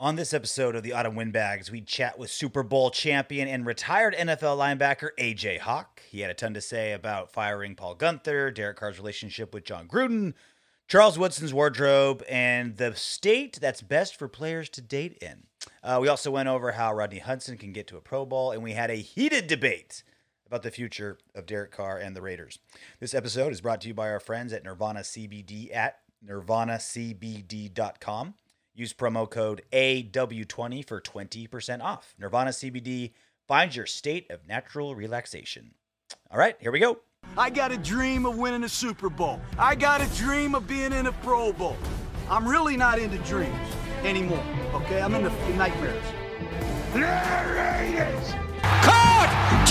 On this episode of the Autumn Windbags, we chat with Super Bowl champion and retired NFL linebacker AJ Hawk. He had a ton to say about firing Paul Gunther, Derek Carr's relationship with John Gruden, Charles Woodson's wardrobe, and the state that's best for players to date in. We also went over how Rodney Hudson can get to a Pro Bowl, and we had a heated debate about the future of Derek Carr and the Raiders. This episode is brought to you by our friends at Nirvana CBD at nirvanacbd.com. Use promo code AW20 for 20% off. Nirvana CBD finds your state of natural relaxation. All right, here we go. I got a dream of winning a Super Bowl. I got a dream of being in a Pro Bowl. I'm really not into dreams anymore, okay? I'm into nightmares. Raiders! Caught!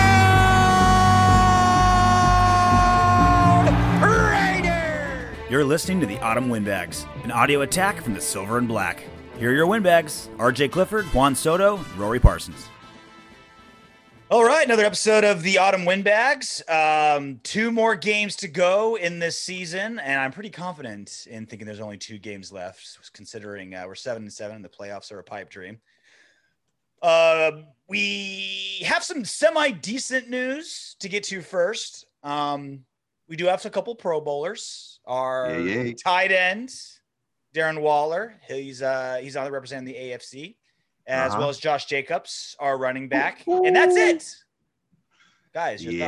Touchdown! Raiders! You're listening to the Autumn Windbags, an audio attack from the Silver and Black. Here are your Windbags, RJ Clifford, Juan Soto, Rory Parsons. All right, another episode of the Autumn Windbags. 2 more games to go in this season, and I'm pretty confident in thinking there's only 2 games left, considering we're 7-7 and the playoffs are a pipe dream. We have some semi-decent news to get to first. We do have a couple Pro Bowlers. Our tight end, Darren Waller, he's on the representing the AFC, as well as Josh Jacobs, our running back. And that's it. Guys, your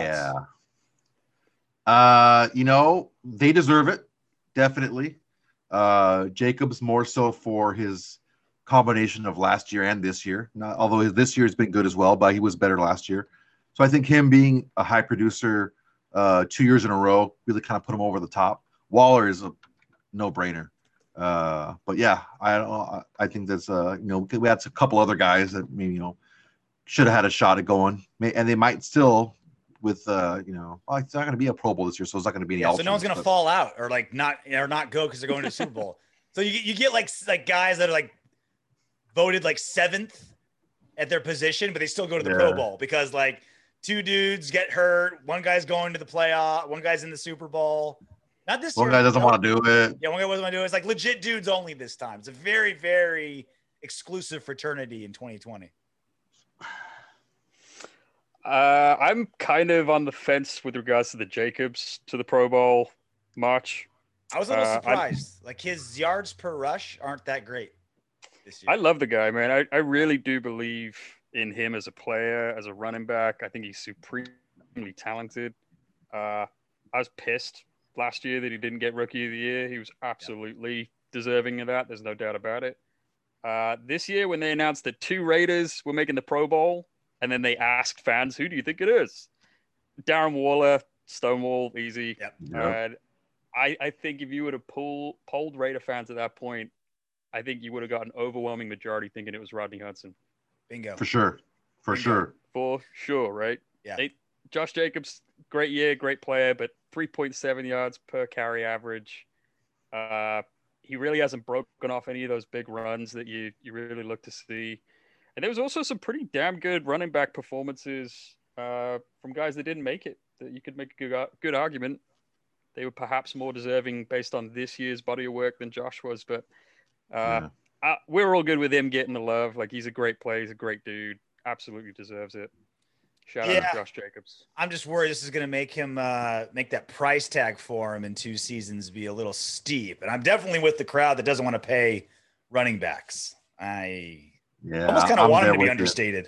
thoughts? They deserve it. Definitely. Jacobs more so for his combination of last year and this year. Although this year has been good as well, but he was better last year. So I think him being a high producer 2 years in a row really kind of put him over the top. Waller is a no-brainer. But yeah, I think that's we had a couple other guys that maybe should have had a shot at going, and they might still with it's not going to be a Pro Bowl this year, so it's not going to be any. So no one's going to fall out or not go because they're going to the Super Bowl. So you get like guys that are like voted like 7th at their position, but they still go to the Pro Bowl because like 2 dudes get hurt, one guy's going to the playoff, one guy's in the Super Bowl. Not this year. One guy doesn't want to do it. Yeah, one guy doesn't want to do it. It's like legit dudes only this time. It's a very, very exclusive fraternity in 2020. I'm kind of on the fence with regards to the Jacobs to the Pro Bowl march. I was a little surprised. Like his yards per rush aren't that great this year. I love the guy, man. I really do believe in him as a player, as a running back. I think he's supremely talented. I was pissed last year that he didn't get Rookie of the Year. He was absolutely deserving of that. There's no doubt about it. This year, when they announced that 2 Raiders were making the Pro Bowl, and then they asked fans, who do you think it is? Darren Waller, Stonewall, easy. Yep. I think if you would have polled Raider fans at that point, I think you would have got an overwhelming majority thinking it was Rodney Hudson. Bingo. For sure. For sure, right? Yeah. Josh Jacobs, great year, great player, but 3.7 yards per carry average. He really hasn't broken off any of those big runs that you really look to see. And there was also some pretty damn good running back performances from guys that didn't make it, that you could make a good argument. They were perhaps more deserving based on this year's body of work than Josh was, but we're all good with him getting the love. Like, he's a great player. He's a great dude. Absolutely deserves it. Shout out to Josh Jacobs. I'm just worried this is going to make him make that price tag for him in 2 seasons be a little steep. And I'm definitely with the crowd that doesn't want to pay running backs. I almost kind of want him to be understated.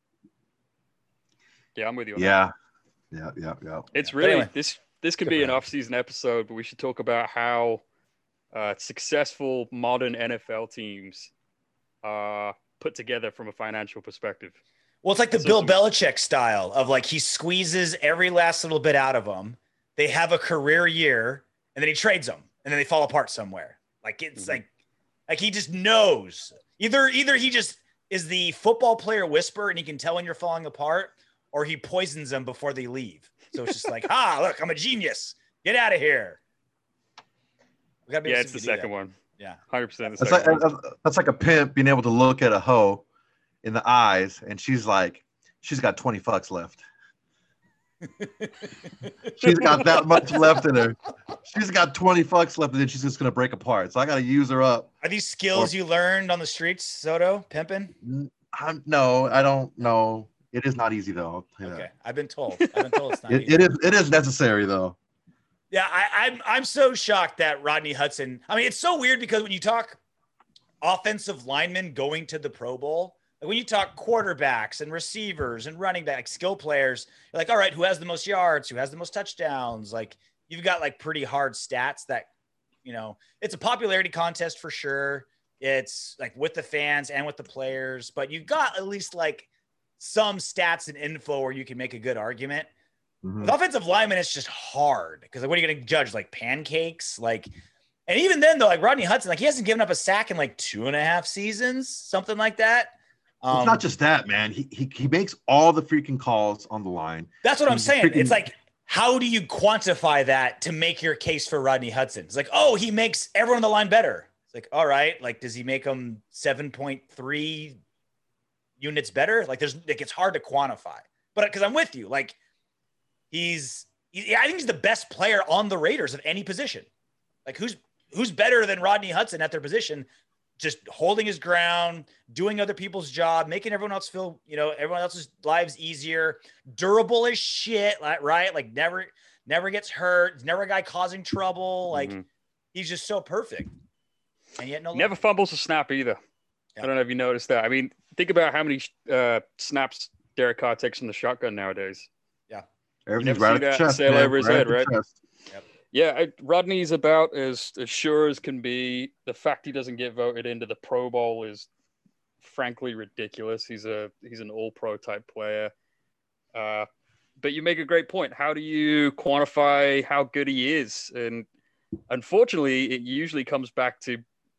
Yeah, I'm with you on that. Yeah. It's really anyway, this could be an off-season episode, but we should talk about how successful modern NFL teams are put together from a financial perspective. Well, it's like the Bill Belichick style of like he squeezes every last little bit out of them. They have a career year, and then he trades them, and then they fall apart somewhere. Like it's like he just knows. Either he just is the football player whisperer, and he can tell when you're falling apart, or he poisons them before they leave. So it's just like, look, I'm a genius. Get out of here. It's the second one. Yeah, 100%. That's like a pimp being able to look at a hoe in the eyes, and she's got $20 left. She's got that much left in her. She's got 20 fucks left, and then she's just gonna break apart. So I gotta use her up. Are these skills you learned on the streets, Soto, pimping? No, I don't know. It is not easy though. Okay, I've been told. it's not easy. It is necessary though. Yeah, I'm so shocked that Rodney Hudson. I mean, it's so weird because when you talk offensive linemen going to the Pro Bowl, like when you talk quarterbacks and receivers and running back skill players, you're like, all right, who has the most yards? Who has the most touchdowns? Like you've got like pretty hard stats that, it's a popularity contest for sure. It's like with the fans and with the players, but you've got at least like some stats and info where you can make a good argument. Mm-hmm. With offensive linemen, it's just hard because like, what are you going to judge? Like pancakes? Like, and even then though, like Rodney Hudson, like he hasn't given up a sack in like 2.5 seasons, something like that. It's not just that, man. He makes all the freaking calls on the line. That's what I'm saying. It's like, how do you quantify that to make your case for Rodney Hudson? It's like, oh, he makes everyone on the line better. It's like, all right, like does he make them 7.3 units better? Like it's hard to quantify. But because I'm with you, like I think he's the best player on the Raiders of any position. Like who's better than Rodney Hudson at their position? Just holding his ground, doing other people's job, making everyone else feel, everyone else's lives easier, durable as shit, right? Like never gets hurt. He's never a guy causing trouble. Like he's just so perfect. And yet never fumbles a snap either. Yeah. I don't know if you noticed that. I mean, think about how many snaps Derek Carr takes from the shotgun nowadays. Yeah. Everything's right at the chest. Sail over his head, right? Yep. Yeah, Rodney's about as sure as can be. The fact he doesn't get voted into the Pro Bowl is frankly ridiculous. He's an all-pro type player. But you make a great point. How do you quantify how good he is? And unfortunately, it usually comes back to,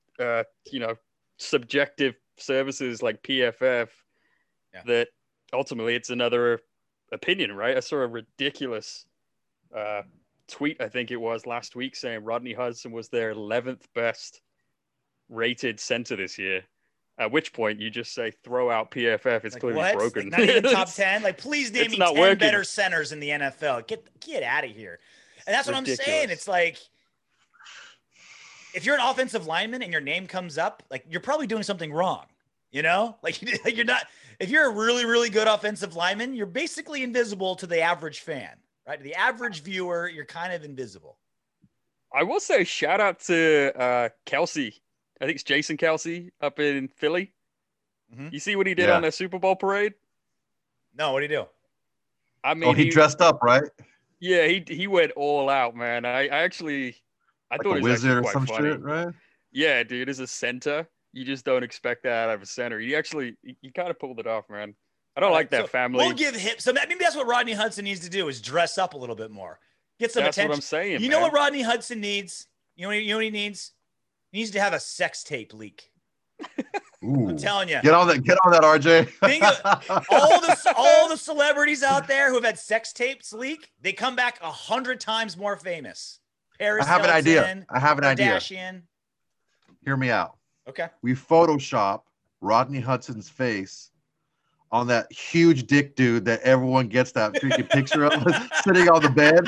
subjective services like PFF that ultimately it's another opinion, right? I saw a ridiculous tweet, I think it was last week, saying Rodney Hudson was their 11th best rated center this year. At which point you just say, throw out PFF. It's like, clearly what? Broken. Like not even top 10. Like, please name me 10 better centers in the NFL. Get out of here. And that's what I'm saying. It's like, if you're an offensive lineman and your name comes up, like you're probably doing something wrong. Like you're not. If you're a really, really good offensive lineman, you're basically invisible to the average fan. Right, the average viewer, you're kind of invisible. I will say shout out to Kelsey. I think it's Jason Kelsey up in Philly. Mm-hmm. You see what he did on their Super Bowl parade? No, what did he do? I mean, he dressed up, right? Yeah, he went all out, man. I thought like it was a wizard or some funny. Shit, right? Yeah, dude, as a center, you just don't expect that out of a center. He kind of pulled it off, man. I don't like that family. We'll give him. So maybe that's what Rodney Hudson needs to do is dress up a little bit more. Get some attention. That's what I'm saying. You know what Rodney Hudson needs? You know what he needs? He needs to have a sex tape leak. Ooh. I'm telling you. Get on that, RJ. Think of all the celebrities out there who have had sex tapes leak, they come back 100 times more famous. Paris I have Hilton, an idea. Kardashian. Hear me out. Okay. We Photoshop Rodney Hudson's face on that huge dick dude that everyone gets that freaking picture of sitting on the bed.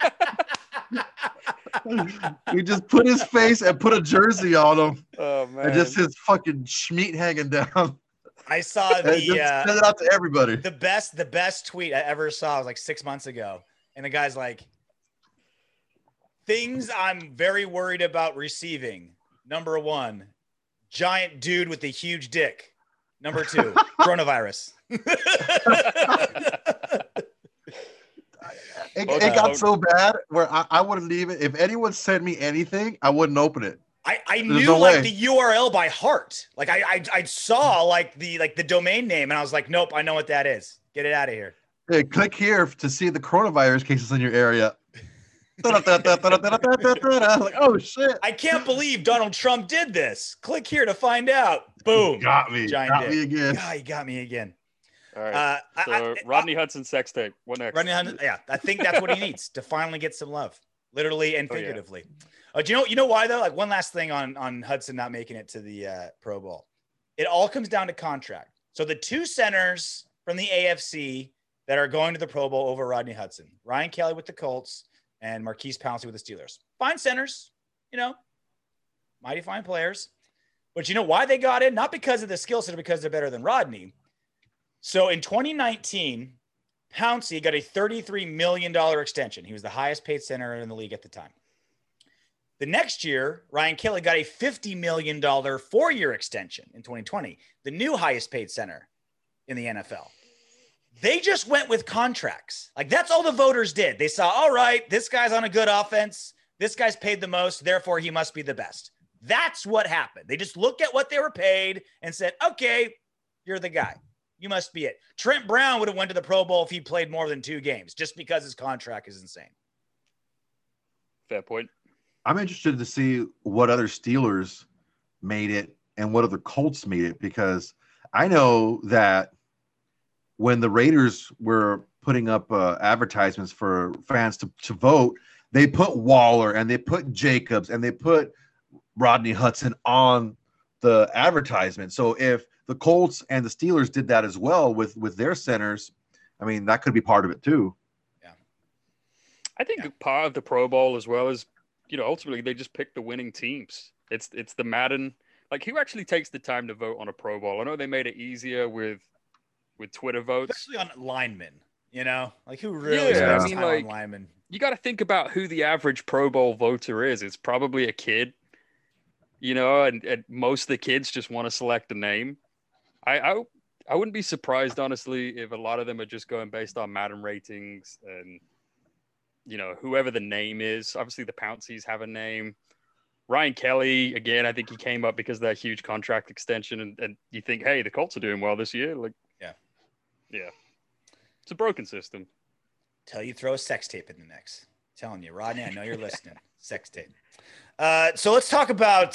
We just put his face and put a jersey on him. Oh man! And just his fucking schmeat hanging down. I saw send it out to everybody. The best tweet I ever saw was like 6 months ago, and the guy's like, "Things I'm very worried about receiving. Number 1, giant dude with a huge dick. Number 2, coronavirus." It got so bad where I wouldn't even, if anyone sent me anything, I wouldn't open it. I knew like the URL by heart. Like I saw like the domain name and I was like, nope, I know what that is. Get it out of here. Hey, click here to see the coronavirus cases in your area. Like, oh shit! I can't believe Donald Trump did this. Click here to find out. Boom! Got me. Giant me again. God, he got me again. All right. So Rodney Hudson sex tape. What next? Rodney Hudson, yeah, I think that's what he needs to finally get some love, literally and figuratively. Do you know why though? Like one last thing on Hudson not making it to the Pro Bowl. It all comes down to contract. So the 2 centers from the AFC that are going to the Pro Bowl over Rodney Hudson. Ryan Kelly with the Colts and Marquise Pouncey with the Steelers. Fine centers, mighty fine players. But you know why they got in? Not because of the skill set, but because they're better than Rodney. So in 2019, Pouncey got a $33 million extension. He was the highest paid center in the league at the time. The next year, Ryan Kelly got a $50 million 4-year extension in 2020, the new highest paid center in the NFL. They just went with contracts. Like, that's all the voters did. They saw, all right, this guy's on a good offense. This guy's paid the most. Therefore, he must be the best. That's what happened. They just looked at what they were paid and said, okay, you're the guy. You must be it. Trent Brown would have went to the Pro Bowl if he played more than 2 games, just because his contract is insane. Fair point. I'm interested to see what other Steelers made it and what other Colts made it, because I know that when the Raiders were putting up advertisements for fans to vote, they put Waller and they put Jacobs and they put Rodney Hudson on the advertisement. So if the Colts and the Steelers did that as well with their centers, I mean, that could be part of it too. Yeah. I think part of the Pro Bowl as well is, ultimately they just pick the winning teams. It's the Madden. Like, who actually takes the time to vote on a Pro Bowl? I know they made it easier with Twitter votes. Especially on linemen, Like, who really spends time on linemen? You got to think about who the average Pro Bowl voter is. It's probably a kid, and most of the kids just want to select a name. I wouldn't be surprised, honestly, if a lot of them are just going based on Madden ratings and, whoever the name is. Obviously, the Pounceys have a name. Ryan Kelly, again, I think he came up because of that huge contract extension. And you think, hey, the Colts are doing well this year. Like, yeah. It's a broken system. Till you throw a sex tape in the mix. I'm telling you, Rodney, I know you're listening. Sex tape. So let's talk about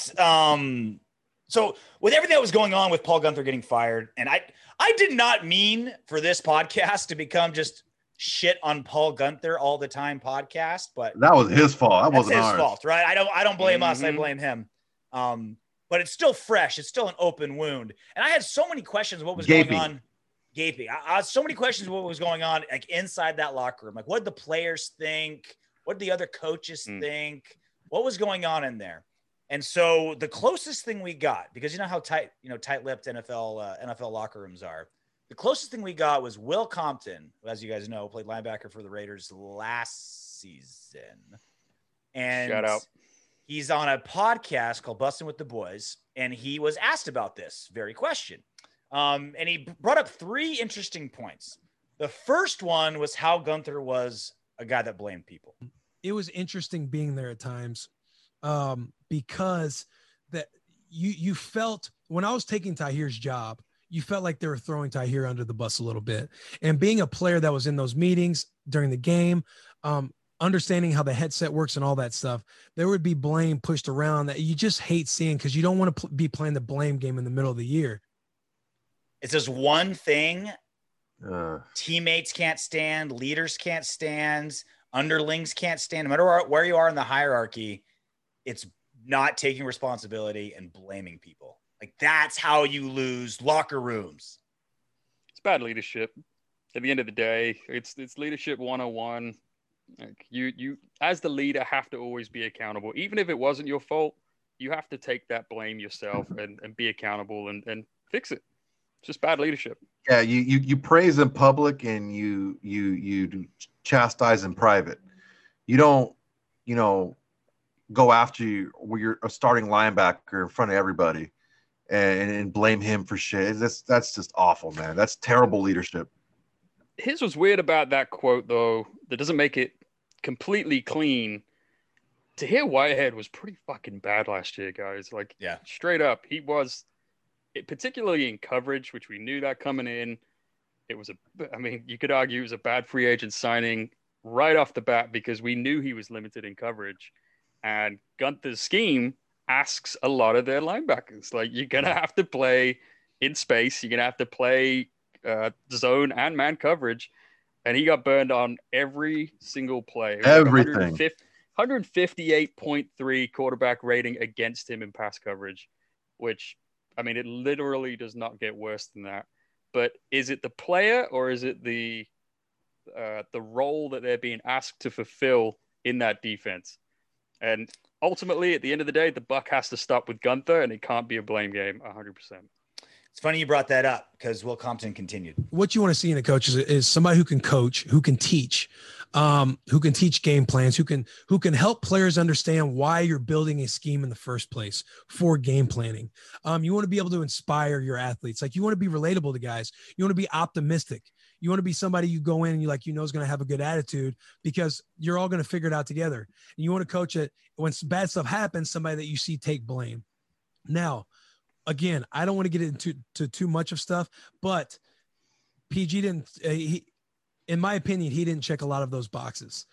so with everything that was going on with Paul Guenther getting fired, and I did not mean for this podcast to become just shit on Paul Guenther all the time podcast, but that was his fault. That wasn't his ours. fault, right? I don't blame us. I blame him. But it's still fresh. It's still an open wound. And I had so many questions. What was going on? Gaping. I had so many questions. What was going on like inside that locker room? Like, what did the players think? What did the other coaches think? What was going on in there? And so the closest thing we got, because you know how tight-lipped NFL locker rooms are. The closest thing we got was Will Compton, who, as you guys know, played linebacker for the Raiders last season. And shout out. He's on a podcast called Bustin' with the Boys, and he was asked about this very question. And he brought up 3 interesting points. The first one was how Guenther was a guy that blamed people. It was interesting being there at times because that you felt when I was taking Tahir's job, you felt like they were throwing Tahir under the bus a little bit. And being a player that was in those meetings during the game, understanding how the headset works and all that stuff, there would be blame pushed around that you just hate seeing because you don't want to be playing the blame game in the middle of the year. It's just one thing teammates can't stand, leaders can't stand, underlings can't stand. No matter where you are in the hierarchy, it's not taking responsibility and blaming people. Like, that's how you lose locker rooms. It's bad leadership. At the end of the day, it's leadership 101. Like, you as the leader have to always be accountable. Even if it wasn't your fault, you have to take that blame yourself and be accountable and fix it. It's just bad leadership. Yeah, you praise in public and you chastise in private. You don't, go after you're a starting linebacker in front of everybody and blame him for shit. That's just awful, man. That's terrible leadership. His was weird about that quote, though, that doesn't make it completely clean. Tahir Whitehead was pretty fucking bad last year, guys. Like, yeah, straight up, he was, particularly in coverage, which we knew that coming in. You could argue it was a bad free agent signing right off the bat because we knew he was limited in coverage. And Guenther's scheme asks a lot of their linebackers. Like, you're going to have to play in space. You're going to have to play zone and man coverage. And he got burned on every single play. Everything. 158.3 quarterback rating against him in pass coverage, which, it literally does not get worse than that. But is it the player or is it the the role that they're being asked to fulfill in that defense. And ultimately, at the end of the day, the buck has to stop with Gunther, and it can't be a blame game 100%. It's funny you brought that up because Will Compton continued. What you want to see in a coach is somebody who can coach, who can teach game plans, who can help players understand why you're building a scheme in the first place for game planning. You want to be able to inspire your athletes. Like, you want to be relatable to guys. You want to be optimistic. You want to be somebody you go in and is going to have a good attitude, because you're all going to figure it out together. And you want to coach it when bad stuff happens, somebody that you see take blame. Now, again, I don't want to get into too much of stuff, but PG didn't, in my opinion, he didn't check a lot of those boxes.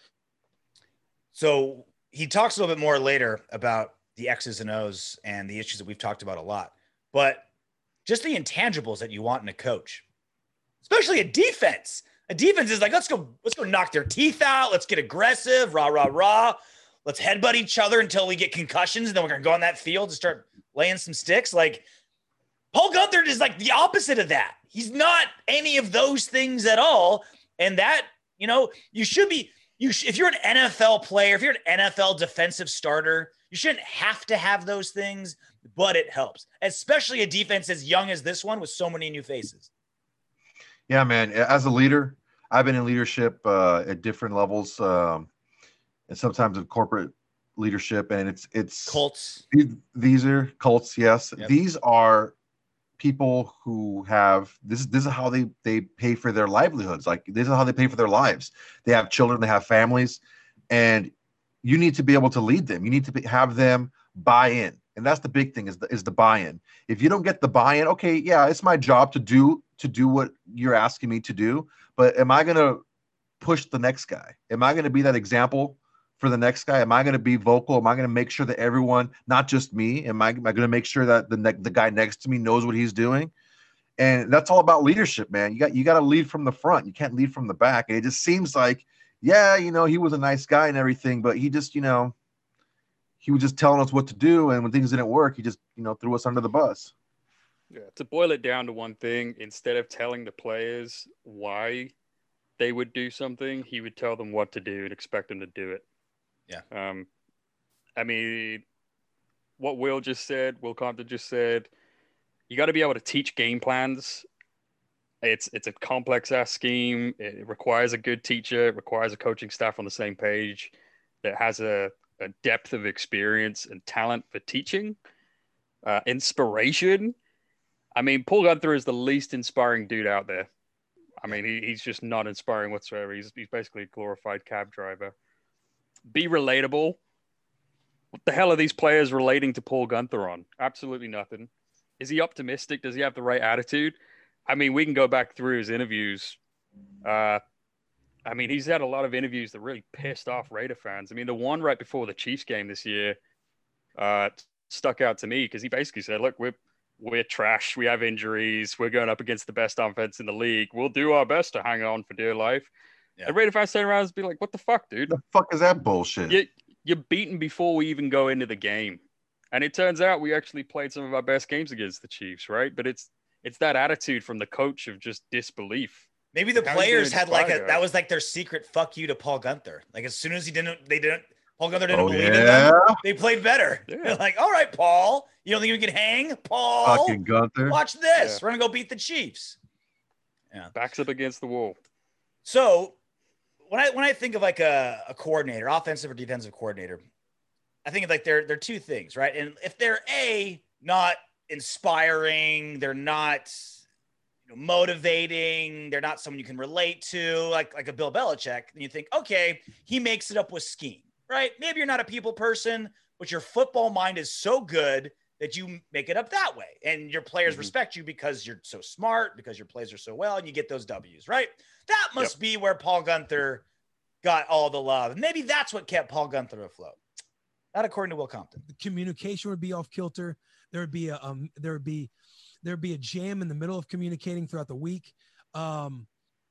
So he talks a little bit more later about the X's and O's and the issues that we've talked about a lot, but just the intangibles that you want in a coach, especially a defense. A defense is like, let's go knock their teeth out. Let's get aggressive, rah, rah, rah. Let's headbutt each other until we get concussions. And then we're going to go on that field and start laying some sticks. Like, Paul Gunther is like the opposite of that. He's not any of those things at all. And that, you should be, if you're an NFL player, if you're an NFL defensive starter, you shouldn't have to have those things, but it helps, especially a defense as young as this one with so many new faces. Yeah, man. As a leader, I've been in leadership at different levels, and sometimes in corporate leadership, and it's cults. These are cults. Yes. Yep. These are people who have this is how they pay for their livelihoods. Like, this is how they pay for their lives. They have children, they have families, and you need to be able to lead them. You need to have them buy in. And that's the big thing, is the buy-in. If you don't get the buy-in, okay, yeah, it's my job to do what you're asking me to do, but am I going to push the next guy? Am I going to be that example for the next guy? Am I going to be vocal? Am I going to make sure that everyone, not just me, am I going to make sure that the guy next to me knows what he's doing? And that's all about leadership, man. You got to lead from the front. You can't lead from the back. And it just seems like, yeah, he was a nice guy and everything, but he just, he was just telling us what to do. And when things didn't work, he just, threw us under the bus. Yeah. To boil it down to one thing, instead of telling the players why they would do something, he would tell them what to do and expect them to do it. Yeah. I mean, what Will Compton just said, you got to be able to teach game plans. It's a complex ass scheme. It requires a good teacher. It requires a coaching staff on the same page that has a depth of experience and talent for teaching, inspiration. I mean, Paul Gunther is the least inspiring dude out there. I mean, he's just not inspiring whatsoever. He's basically a glorified cab driver. Be relatable. What the hell are these players relating to Paul Gunther on? Absolutely nothing. Is he optimistic? Does he have the right attitude? I mean, we can go back through his interviews. I mean, he's had a lot of interviews that really pissed off Raider fans. I mean, the one right before the Chiefs game this year stuck out to me because he basically said, look, we're trash. We have injuries. We're going up against the best offense in the league. We'll do our best to hang on for dear life. Yeah. And Raider fans turn around and be like, what the fuck, dude? The fuck is that bullshit? You're beaten before we even go into the game. And it turns out we actually played some of our best games against the Chiefs, right? But it's that attitude from the coach of just disbelief. Maybe the players had that was like their secret fuck you to Paul Gunther. Like, as soon as Paul Gunther didn't believe in them, they played better. Yeah. They're like, all right, Paul, you don't think we can hang? Paul, fucking Gunther. Watch this. Yeah. We're going to go beat the Chiefs. Yeah. Backs up against the wall. So when I think of like a coordinator, offensive or defensive coordinator, I think like they're two things, right? And if they're not inspiring, they're not motivating, they're not someone you can relate to, like a Bill Belichick, and you think, okay, he makes it up with scheme, right? Maybe you're not a people person, but your football mind is so good that you make it up that way. And your players respect you because you're so smart, because your plays are so well, and you get those W's, right? That must be where Paul Gunther got all the love. And maybe that's what kept Paul Gunther afloat. Not according to Will Compton. The communication would be off kilter. There would be a jam in the middle of communicating throughout the week.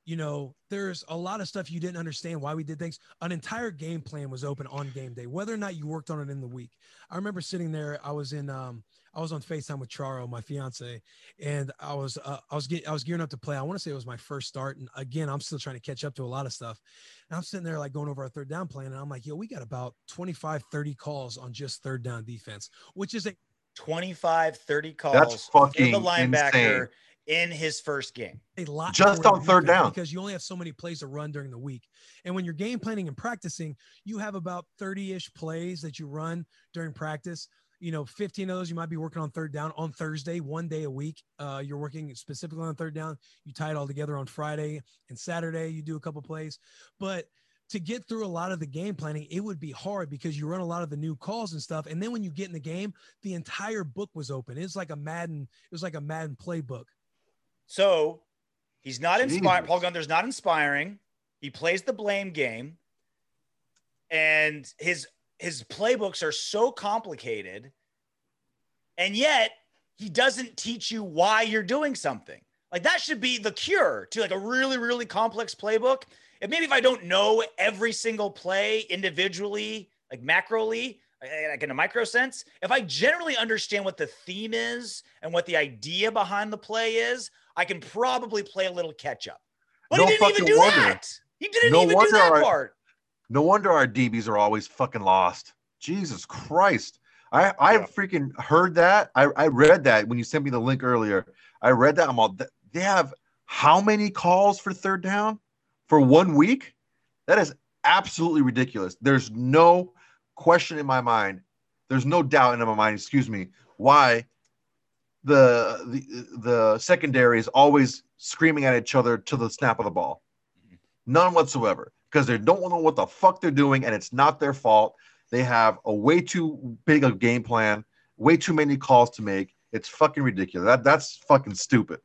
there's a lot of stuff you didn't understand why we did things. An entire game plan was open on game day, whether or not you worked on it in the week. I remember sitting there. I was on FaceTime with Charo, my fiance, and I was gearing up to play. I want to say it was my first start. And again, I'm still trying to catch up to a lot of stuff. And I'm sitting there like going over our third down plan. And I'm like, we got about 25, 30 calls on just third down defense, which is 25, 30 calls That's fucking for the linebacker insane. In his first game. A lot just for on third down, because you only have so many plays to run during the week. And when you're game planning and practicing, you have about 30-ish plays that you run during practice. 15 of those you might be working on third down on Thursday, one day a week. You're working specifically on third down. You tie it all together on Friday and Saturday. You do a couple plays, but to get through a lot of the game planning, it would be hard because you run a lot of the new calls and stuff. And then when you get in the game, the entire book was open. It was like a Madden playbook. So he's not inspired. Paul Guenther's not inspiring. He plays the blame game. And his playbooks are so complicated. And yet he doesn't teach you why you're doing something. Like that should be the cure to like a really, really complex playbook. And maybe if I don't know every single play individually, like macroly, like in a micro sense, if I generally understand what the theme is and what the idea behind the play is, I can probably play a little catch up. But he didn't even do that. He didn't even do that part. No wonder our DBs are always fucking lost. Jesus Christ. I freaking heard that. I read that when you sent me the link earlier. I read that. They have how many calls for third down for 1 week? That is absolutely ridiculous. There's no question in my mind. There's no doubt in my mind, why the secondary is always screaming at each other to the snap of the ball. None whatsoever. Because they don't know what the fuck they're doing, and it's not their fault. They have a way too big a game plan, way too many calls to make. It's fucking ridiculous. That's fucking stupid.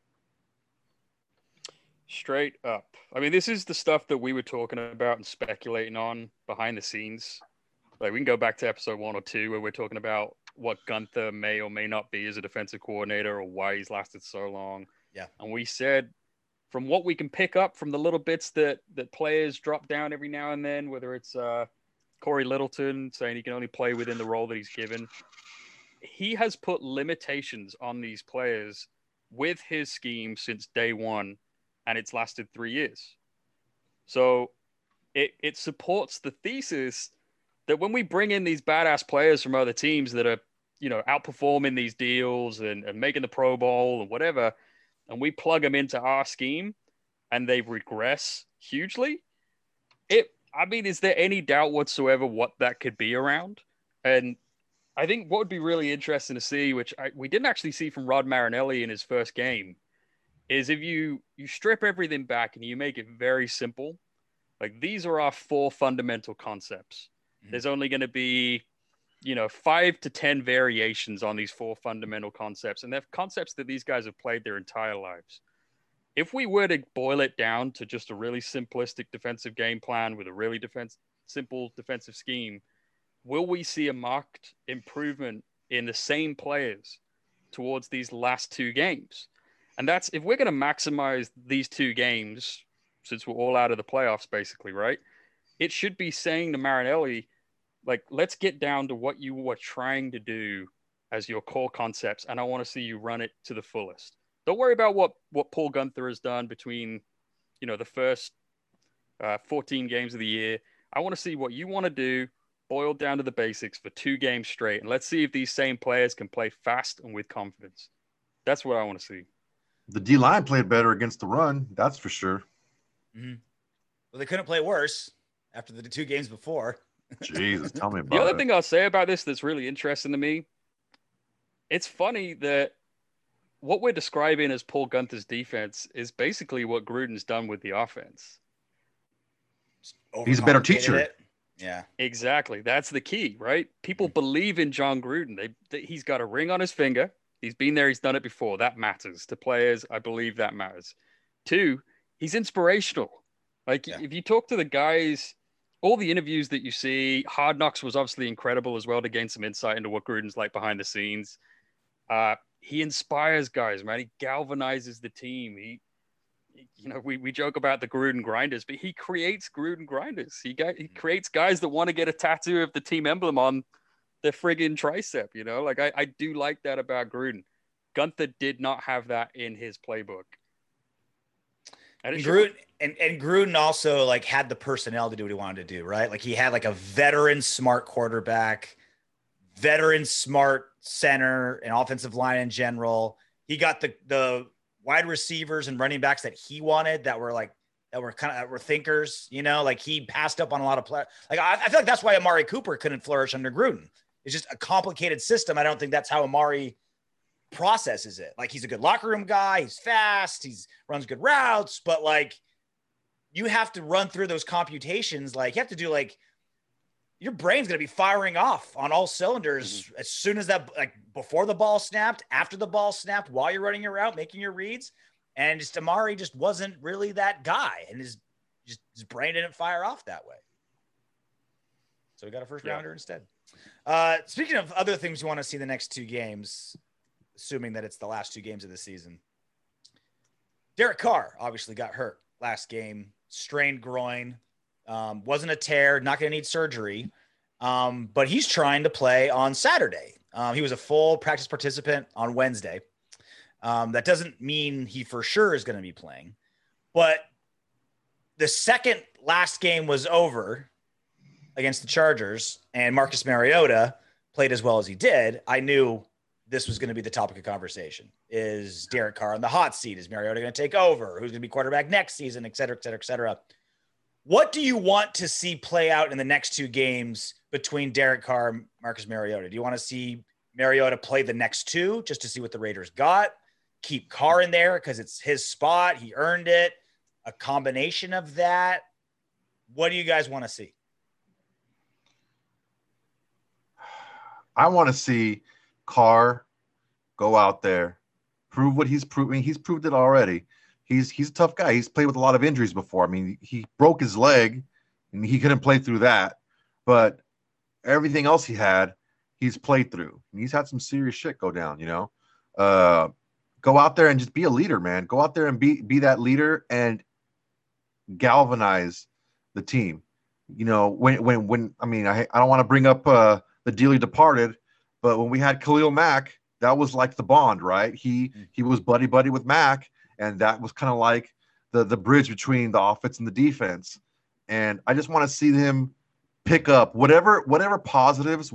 Straight up. I mean, this is the stuff that we were talking about and speculating on behind the scenes. Like, we can go back to episode 1 or 2 where we're talking about what Guenther may or may not be as a defensive coordinator or why he's lasted so long. Yeah. And we said, from what we can pick up from the little bits that players drop down every now and then, whether it's Corey Littleton saying he can only play within the role that he's given, he has put limitations on these players with his scheme since day one, and it's lasted 3 years. So it supports the thesis that when we bring in these badass players from other teams that are, outperforming these deals and making the Pro Bowl or whatever, and we plug them into our scheme and they regress hugely, is there any doubt whatsoever what that could be around? And I think what would be really interesting to see, which we didn't actually see from Rod Marinelli in his first game, is if you strip everything back and you make it very simple, like these are our 4 fundamental concepts. Mm-hmm. There's only going to be, 5 to 10 variations on these 4 fundamental concepts. And they're concepts that these guys have played their entire lives. If we were to boil it down to just a really simplistic defensive game plan with a really simple defensive scheme, will we see a marked improvement in the same players towards these last 2 games? And that's, if we're going to maximize these 2 games, since we're all out of the playoffs, basically, right? It should be saying to Marinelli, like, let's get down to what you were trying to do as your core concepts, and I want to see you run it to the fullest. Don't worry about what Paul Guenther has done between, the first 14 games of the year. I want to see what you want to do, boiled down to the basics for 2 games straight, and let's see if these same players can play fast and with confidence. That's what I want to see. The D-line played better against the run, that's for sure. Mm-hmm. Well, they couldn't play worse after the 2 games before. Jesus, tell me about it. The other thing I'll say about this that's really interesting to me, it's funny that what we're describing as Paul Guenther's defense is basically what Gruden's done with the offense. He's a better teacher. Yeah, exactly. That's the key, right? People believe in John Gruden. He's got a ring on his finger. He's been there. He's done it before. That matters to players. I believe that matters. 2, he's inspirational. Like, if you talk to the guys, all the interviews that you see, Hard Knocks was obviously incredible as well to gain some insight into what Gruden's like behind the scenes. He inspires guys, man. He galvanizes the team. we joke about the Gruden grinders, but he creates Gruden grinders. He creates guys that want to get a tattoo of the team emblem on their friggin' tricep. Like I do like that about Gruden. Gunther did not have that in his playbook. And Gruden also like had the personnel to do what he wanted to do, right? Like he had like a veteran smart quarterback, veteran smart center, and offensive line in general. He got the wide receivers and running backs that he wanted that were thinkers, like he passed up on a lot of players. Like I feel like that's why Amari Cooper couldn't flourish under Gruden. It's just a complicated system. I don't think that's how Amari processes it. Like he's a good locker room guy. He's fast. He's runs good routes, but like you have to run through those computations. Like you have to do like your brain's going to be firing off on all cylinders as soon as that, like before the ball snapped, after the ball snapped, while you're running your route, making your reads. And just Amari just wasn't really that guy, and his brain didn't fire off that way. So we got a first rounder instead. Speaking of other things you want to see the next 2 games, assuming that it's the last 2 games of the season, Derek Carr obviously got hurt last game, strained groin. Wasn't a tear, not going to need surgery, but he's trying to play on Saturday. He was a full practice participant on Wednesday. That doesn't mean he for sure is going to be playing, but the second last game was over against the Chargers and Marcus Mariota played as well as he did, I knew this was going to be the topic of conversation. Is Derek Carr on the hot seat? Is Mariota going to take over? Who's going to be quarterback next season, et cetera, et cetera, et cetera. What do you want to see play out in the next 2 games between Derek Carr and Marcus Mariota? Do you want to see Mariota play the next 2 just to see what the Raiders got? Keep Carr in there because it's his spot. He earned it. A combination of that. What do you guys want to see? I want to see Carr go out there, prove what he's proving. He's proved it already. He's a tough guy. He's played with a lot of injuries before. I mean, he broke his leg and he couldn't play through that, but everything else he had, he's played through. And he's had some serious shit go down, Go out there and just be a leader, man. Go out there and be that leader and galvanize the team. When I mean, I don't want to bring up the dearly departed, but when we had Khalil Mack, that was like the bond, right? He was buddy with Mack, and that was kind of like the bridge between the offense and the defense. And I just want to see him pick up whatever positives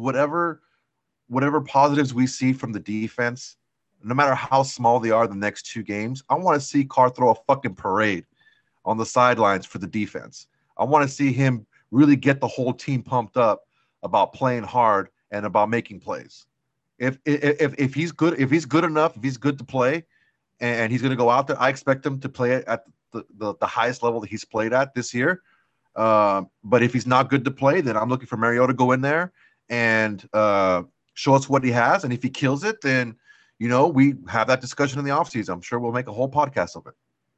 we see from the defense, no matter how small they are the next 2 games. I want to see Carr throw a fucking parade on the sidelines for the defense. I want to see him really get the whole team pumped up about playing hard and about making plays. If he's good enough, if he's good to play, and he's going to go out there, I expect him to play at the highest level that he's played at this year. But if he's not good to play, then I'm looking for Mariota to go in there and show us what he has. And if he kills it, then, we have that discussion in the offseason. I'm sure we'll make a whole podcast of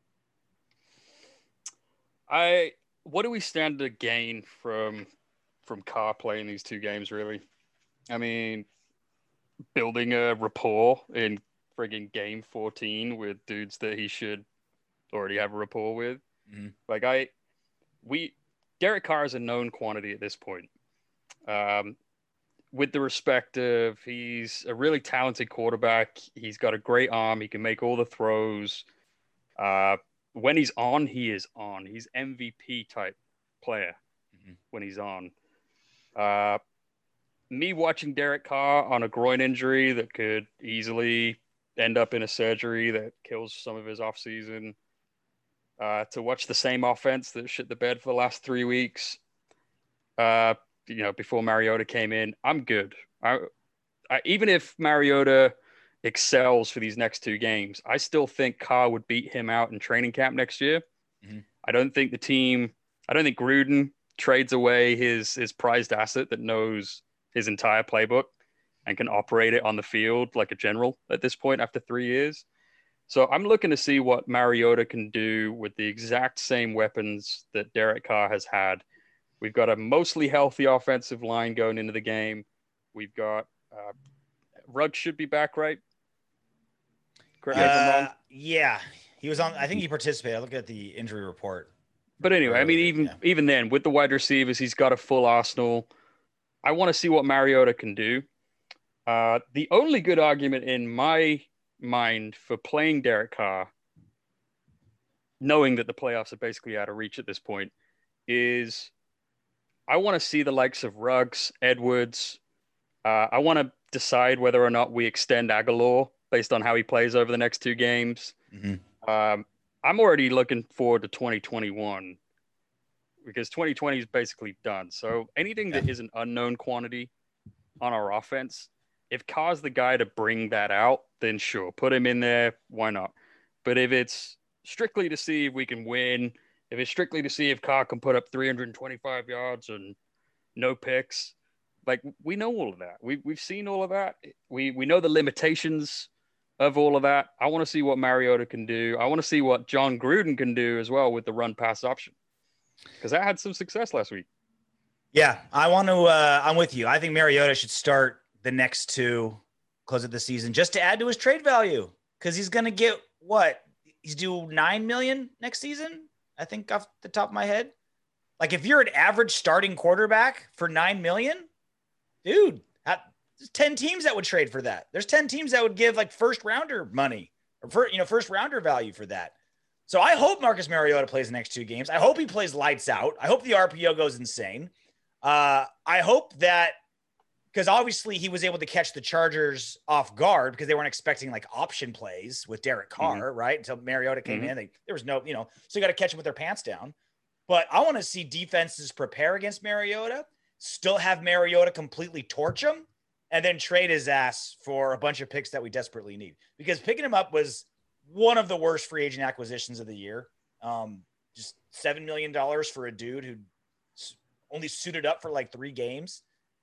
it. What do we stand to gain from Carr playing these 2 games, really? I mean, building a rapport in friggin' game 14 with dudes that he should already have a rapport with. Mm-hmm. Derek Carr is a known quantity at this point. With the respect of he's a really talented quarterback. He's got a great arm. He can make all the throws. When he's on, he is on. He's MVP type player when he's on. Me watching Derek Carr on a groin injury that could easily end up in a surgery that kills some of his offseason, to watch the same offense that shit the bed for the last 3 weeks, before Mariota came in, I'm good. Even if Mariota excels for these next 2 games, I still think Carr would beat him out in training camp next year. Mm-hmm. I don't think Gruden trades away his prized asset that knows his entire playbook and can operate it on the field like a general at this point after 3 years. So I'm looking to see what Mariota can do with the exact same weapons that Derek Carr has had. We've got a mostly healthy offensive line going into the game. We've got Ruggs should be back, right? Correct me if I'm wrong. Yeah, he was on. I think he participated. I look at the injury report. But anyway, I mean, even then, with the wide receivers, he's got a full arsenal. I want to see what Mariota can do. The only good argument in my mind for playing Derek Carr, knowing that the playoffs are basically out of reach at this point, is I want to see the likes of Ruggs, Edwards. I want to decide whether or not we extend Aguilar based on how he plays over the next 2 games. Mm-hmm. I'm already looking forward to 2021 because 2020 is basically done. So anything that is an unknown quantity on our offense, if Carr's the guy to bring that out, then sure, put him in there. Why not? But if it's strictly to see if we can win, if it's strictly to see if Carr can put up 325 yards and no picks, like we know all of that. We've seen all of that. We know the limitations of all of that. I want to see what Mariota can do. I want to see what John Gruden can do as well with the run pass option, because that had some success last week. Yeah, I want to. I'm with you. I think Mariota should start the next 2, close of the season, just to add to his trade value, because he's going to get what he's due $9 million next season. I think off the top of my head. Like if you're an average starting quarterback for $9 million, dude, there's 10 teams that would trade for that. There's 10 teams that would give like first rounder money or first rounder value for that. So I hope Marcus Mariota plays the next 2 games. I hope he plays lights out. I hope the RPO goes insane. I hope that, because obviously he was able to catch the Chargers off guard because they weren't expecting like option plays with Derek Carr, right? Until Mariota came in, there was no, so you got to catch them with their pants down. But I want to see defenses prepare against Mariota, still have Mariota completely torch him, and then trade his ass for a bunch of picks that we desperately need. Because picking him up was one of the worst free agent acquisitions of the year. Just $7 million for a dude who only suited up for like 3 games.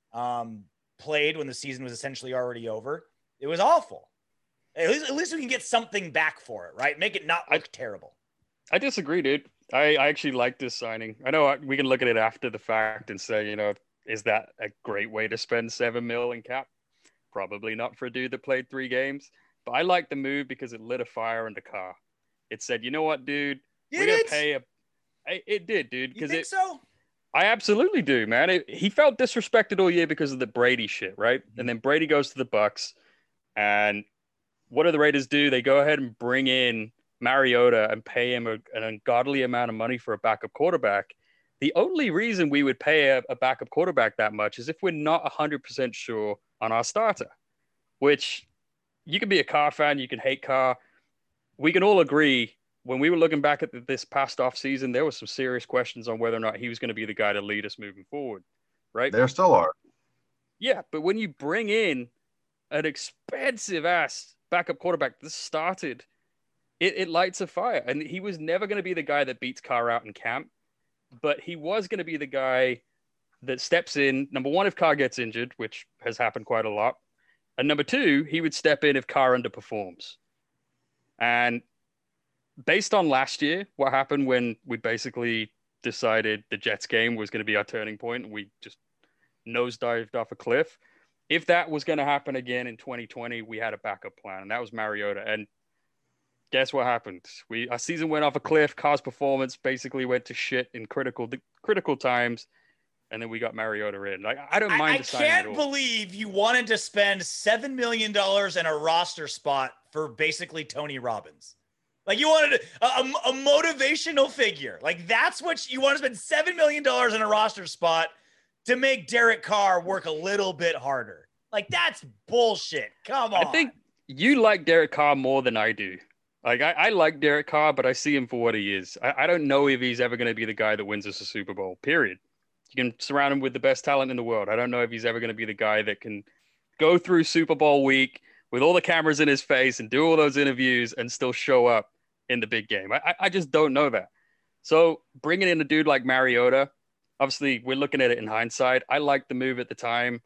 Played when the season was essentially already over. It was awful. At least we can get something back for it, right? Make it not look terrible. I disagree, dude. I actually like this signing. I know we can look at it after the fact and say, is that a great way to spend $7 million in cap? Probably not for a dude that played 3 games. But I like the move because it lit a fire under Carr. It said, you know what, dude? We're going to pay It did, dude. You think so? I absolutely do, man. He felt disrespected all year because of the Brady shit, right? And then Brady goes to the Bucks, and what do the Raiders do? They go ahead and bring in Mariota and pay him an ungodly amount of money for a backup quarterback. The only reason we would pay a backup quarterback that much is if we're not 100% sure on our starter, which you can be a Carr fan, you can hate Carr. We can all agree when we were looking back at this past off season, there were some serious questions on whether or not he was going to be the guy to lead us moving forward, right? There still are. Yeah, but when you bring in an expensive ass backup quarterback that started, it lights a fire. And he was never going to be the guy that beats Carr out in camp, but he was going to be the guy that steps in. Number one, if Carr gets injured, which has happened quite a lot. And number two, he would step in if Carr underperforms. And based on last year, what happened when we basically decided the Jets game was going to be our turning point and we just nosedived off a cliff. If that was going to happen again in 2020, we had a backup plan, and that was Mariota. And guess what happened? Our season went off a cliff. Carr's performance basically went to shit in critical times, and then we got Mariota in. Like, I don't mind. I can't believe you wanted to spend $7 million in a roster spot for basically Tony Robbins. Like, you wanted a motivational figure. Like, that's what you want to spend $7 million in a roster spot to make Derek Carr work a little bit harder. Like, that's bullshit. Come on. I think you like Derek Carr more than I do. Like, I like Derek Carr, but I see him for what he is. I don't know if he's ever going to be the guy that wins us a Super Bowl, period. You can surround him with the best talent in the world. I don't know if he's ever going to be the guy that can go through Super Bowl week with all the cameras in his face and do all those interviews and still show up in the big game. I just don't know that. So bringing in a dude like Mariota, obviously we're looking at it in hindsight. I liked the move at the time.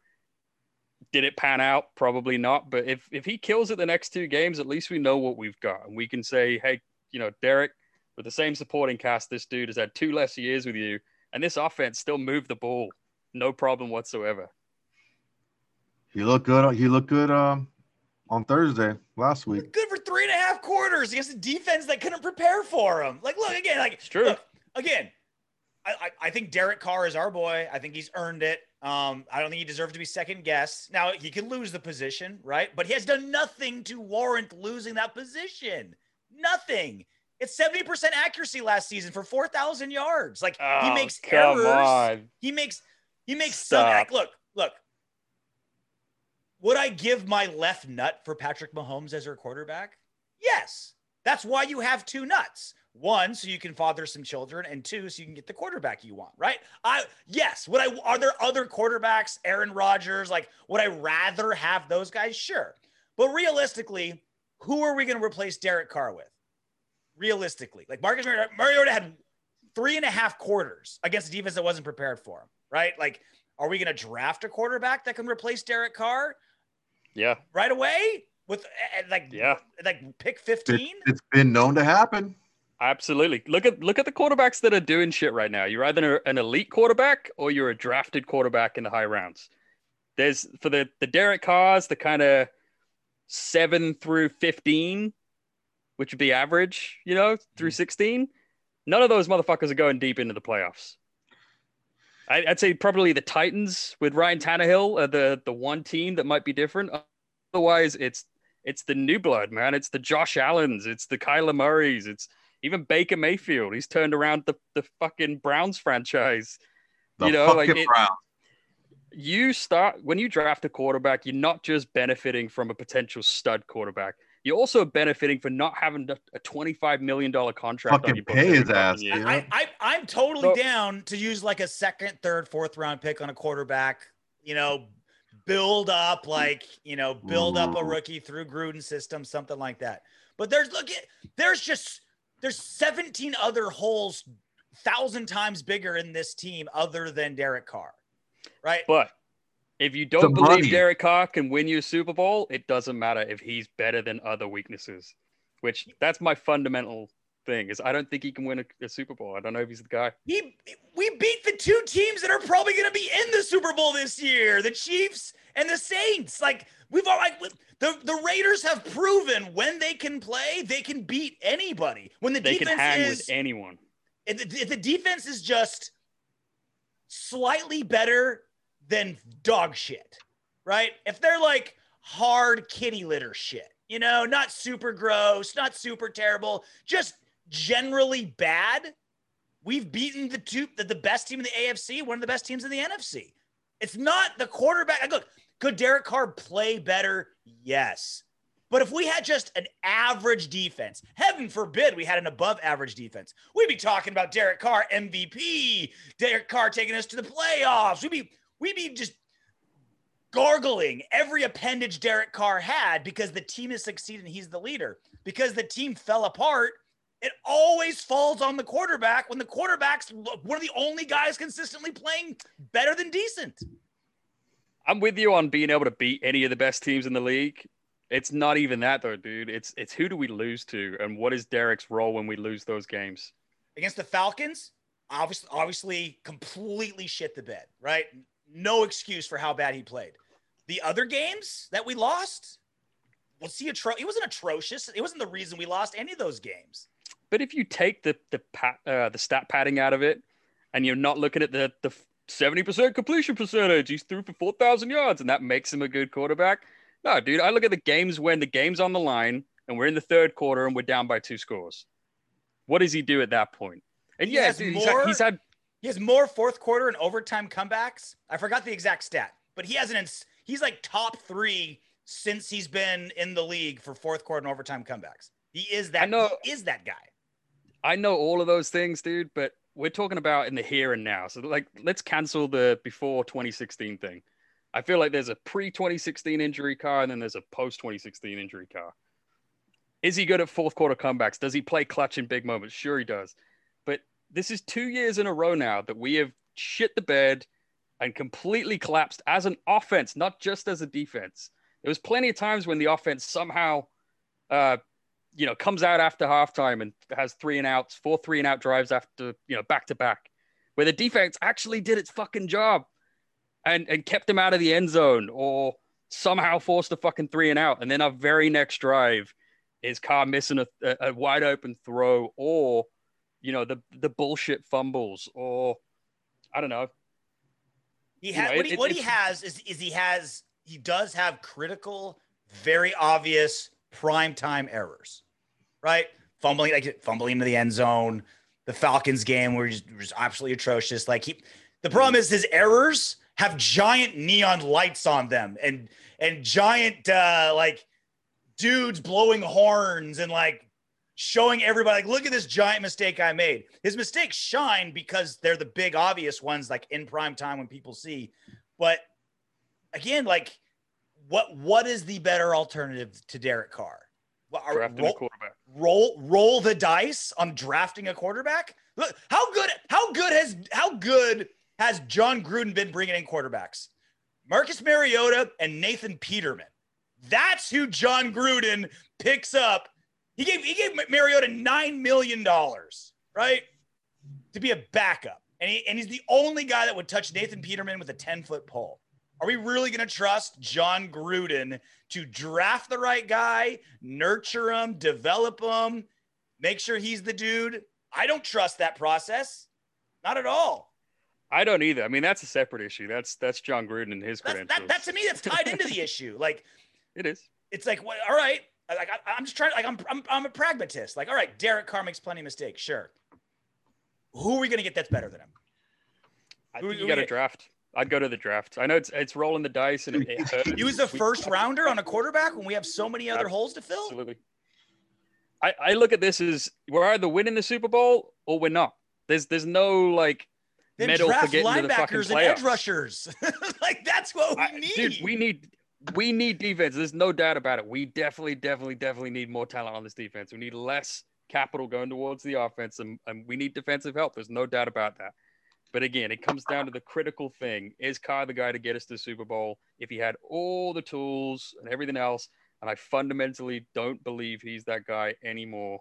Did it pan out? Probably not. But if he kills it the next 2 games, at least we know what we've got. And we can say, hey, Derek, with the same supporting cast, this dude has had 2 less years with you. And this offense still moved the ball. No problem whatsoever. He looked good. He looked good on Thursday last week. Good for 3.5 3.5 quarters against a defense that couldn't prepare for him. Like, look again, like It's true. Look, again, I think Derek Carr is our boy. I think he's earned it. I don't think he deserves to be second guessed. Now he could lose the position, right? But he has done nothing to warrant losing that position. Nothing. It's 70% accuracy last season for 4,000 yards. Like he makes errors. On. He makes some. Stop. Like, look. Would I give my left nut for Patrick Mahomes as your quarterback? Yes. That's why you have two nuts. One, so you can father some children, and two, so you can get the quarterback you want, right? Yes. Are there other quarterbacks, Aaron Rodgers? Like, would I rather have those guys? Sure. But realistically, who are we going to replace Derek Carr with? Realistically, like Marcus Mariota had 3.5 quarters against a defense that wasn't prepared for him, right? Like, are we going to draft a quarterback that can replace Derek Carr? Yeah. Right away with like pick 15? It's been known to happen. Absolutely. Look at the quarterbacks that are doing shit right now. You're either an elite quarterback or you're a drafted quarterback in the high rounds. There's for the Derek Carrs, the kind of 7 through 15, which would be average, through 16. None of those motherfuckers are going deep into the playoffs. I'd say probably the Titans with Ryan Tannehill are the one team that might be different. Otherwise, it's the new blood, man. It's the Josh Allens. It's the Kyler Murrays. It's even Baker Mayfield. He's turned around the fucking Browns franchise. Browns. When you draft a quarterback, you're not just benefiting from a potential stud quarterback. You're also benefiting for not having a $25 million contract on your books. Pay his ass. I'm totally down to use like a second, third, fourth round pick on a quarterback, build up a rookie through Gruden system, something like that. But there's 17 other holes 1,000 times bigger in this team other than Derek Carr. Right. But if you don't believe Derek Carr can win you a Super Bowl, it doesn't matter if he's better than other weaknesses, which that's my fundamental thing is I don't think he can win a Super Bowl. I don't know if he's the guy. We beat the two teams that are probably going to be in the Super Bowl this year, the Chiefs and the Saints. Like the Raiders have proven when they can play, they can beat anybody. When the defense can hang with anyone. If the defense is just slightly better than dog shit, right? If they're like hard kitty litter shit, not super gross, not super terrible, just generally bad. We've beaten the best team in the AFC, one of the best teams in the NFC. It's not the quarterback. Look, could Derek Carr play better? Yes. But if we had just an average defense, heaven forbid we had an above average defense, we'd be talking about Derek Carr MVP, Derek Carr taking us to the playoffs. We'd be just gargling every appendage Derek Carr had because the team has succeeded and he's the leader. Because the team fell apart, it always falls on the quarterback when the quarterback's one of the only guys consistently playing better than decent. I'm with you on being able to beat any of the best teams in the league. It's not even that though, dude. It's who do we lose to and what is Derek's role when we lose those games? Against the Falcons, obviously completely shit the bed, right? No excuse for how bad he played. The other games that we lost, he wasn't atrocious. It wasn't the reason we lost any of those games. But if you take the stat padding out of it, and you're not looking at the 70% completion percentage, he's threw for 4,000 yards, and that makes him a good quarterback. No, dude, I look at the games when the game's on the line, and we're in the third quarter, and we're down by 2 scores. What does he do at that point? And he has more fourth quarter and overtime comebacks. I forgot the exact stat, but he's like top 3 since he's been in the league for fourth quarter and overtime comebacks. He is that guy. I know all of those things, dude, but we're talking about in the here and now. So let's cancel the before 2016 thing. I feel like there's a pre-2016 injury Carr and then there's a post-2016 injury Carr. Is he good at fourth quarter comebacks? Does he play clutch in big moments? Sure he does. But this is 2 years in a row now that we have shit the bed and completely collapsed as an offense, not just as a defense. There was plenty of times when the offense somehow, comes out after halftime and has 3 and outs, 4 3-and-out drives after, back to back, where the defense actually did its fucking job and kept them out of the end zone or somehow forced a fucking 3-and-out. And then our very next drive Is Carr missing a wide open throw, or the bullshit fumbles, or I don't know. He does have critical, very obvious primetime errors, right? Fumbling into the end zone. The Falcons game were just absolutely atrocious. The problem is his errors have giant neon lights on them and giant dudes blowing horns and showing everybody look at this giant mistake I made. His mistakes shine because they're the big obvious ones in prime time when people see. But again, what is the better alternative to Derek Carr? Drafting a quarterback. Roll the dice on drafting a quarterback. Look, how good has John Gruden been bringing in quarterbacks? Marcus Mariota and Nathan Peterman. That's who John Gruden picks up. He gave Mariota $9 million, right, to be a backup, and he's the only guy that would touch Nathan Peterman with a 10-foot pole. Are we really going to trust John Gruden to draft the right guy, nurture him, develop him, make sure he's the dude? I don't trust that process. Not at all. I don't either. I mean, that's a separate issue. That's John Gruden and his credentials. That to me, that's tied into the issue. It is. It's what, all right. I'm just trying. I'm a pragmatist. All right, Derek Carr makes plenty of mistakes. Sure. Who are we going to get that's better than him? I think you got to draft. I'd go to the draft. I know it's rolling the dice and it hurts. Use a first rounder on a quarterback when we have so many other holes to fill. Absolutely. I look at this as we're either winning the Super Bowl or we're not. There's no then medal draft for getting to the fucking linebackers and playoffs. edge rushers. That's what we need. Dude, we need defense. There's no doubt about it. We definitely need more talent on this defense. We need less capital going towards the offense, and we need defensive help. There's no doubt about that. But again, it comes down to the critical thing. Is Carr the guy to get us to the Super Bowl if he had all the tools and everything else? And I fundamentally don't believe he's that guy anymore.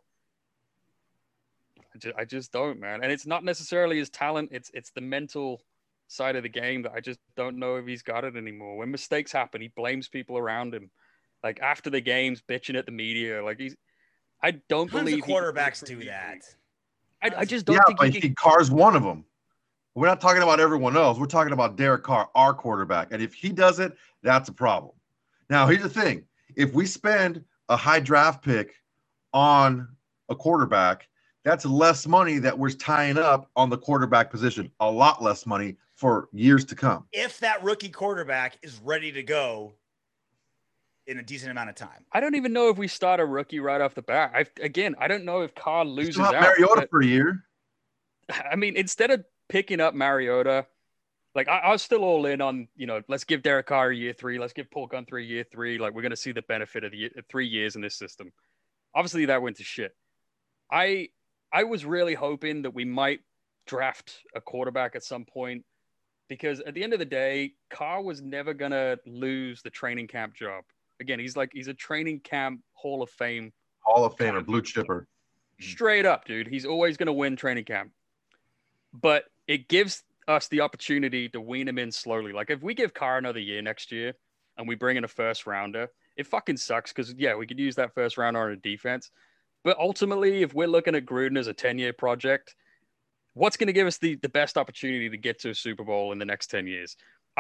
I just don't, man. And it's not necessarily his talent. It's the mental side of the game that I just don't know if he's got it anymore. When mistakes happen, he blames people around him. After the games, bitching at the media. I don't believe quarterbacks do that. I just don't think Carr's one of them. We're not talking about everyone else. We're talking about Derek Carr, our quarterback. And if he does it, that's a problem. Now, here's the thing. If we spend a high draft pick on a quarterback, that's less money that we're tying up on the quarterback position. A lot less money for years to come. If that rookie quarterback is ready to go in a decent amount of time. I don't even know if we start a rookie right off the bat. I don't know if Carr loses out. Mariota for a year. I mean, instead of picking up Mariota, I was still all in on, let's give Derek Carr a year 3. Let's give Paul Guenther a year 3. We're going to see the benefit of the 3 years in this system. Obviously, that went to shit. I was really hoping that we might draft a quarterback at some point because at the end of the day, Carr was never going to lose the training camp job. Again, he's a training camp Hall of Famer, blue chipper. Straight up, dude. He's always going to win training camp. But it gives us the opportunity to wean him in slowly. If we give Carr another year next year and we bring in a first rounder, it fucking sucks because, we could use that first rounder on a defense. But ultimately, if we're looking at Gruden as a 10-year project, what's going to give us the best opportunity to get to a Super Bowl in the next 10 years?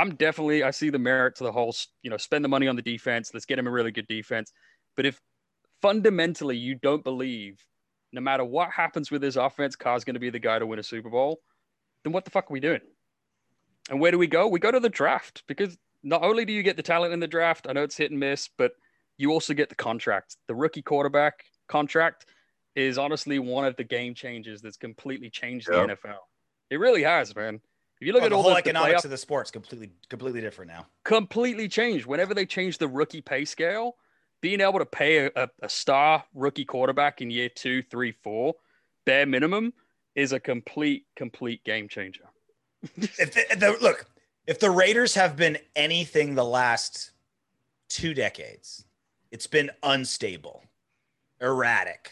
I see the merit to the whole, spend the money on the defense. Let's get him a really good defense. But if fundamentally you don't believe, no matter what happens with his offense, Carr's going to be the guy to win a Super Bowl, then what the fuck are we doing? And where do we go? We go to the draft because not only do you get the talent in the draft, I know it's hit and miss, but you also get the contract. The rookie quarterback contract is honestly one of the game changers that's completely changed the NFL. It really has, man. If you look at all the economics of the sport's completely different now. Completely changed. Whenever they changed the rookie pay scale, being able to pay a star rookie quarterback in year 2, 3, 4, bare minimum, is a complete game changer. If the Raiders have been anything the last 2 decades, it's been unstable, erratic,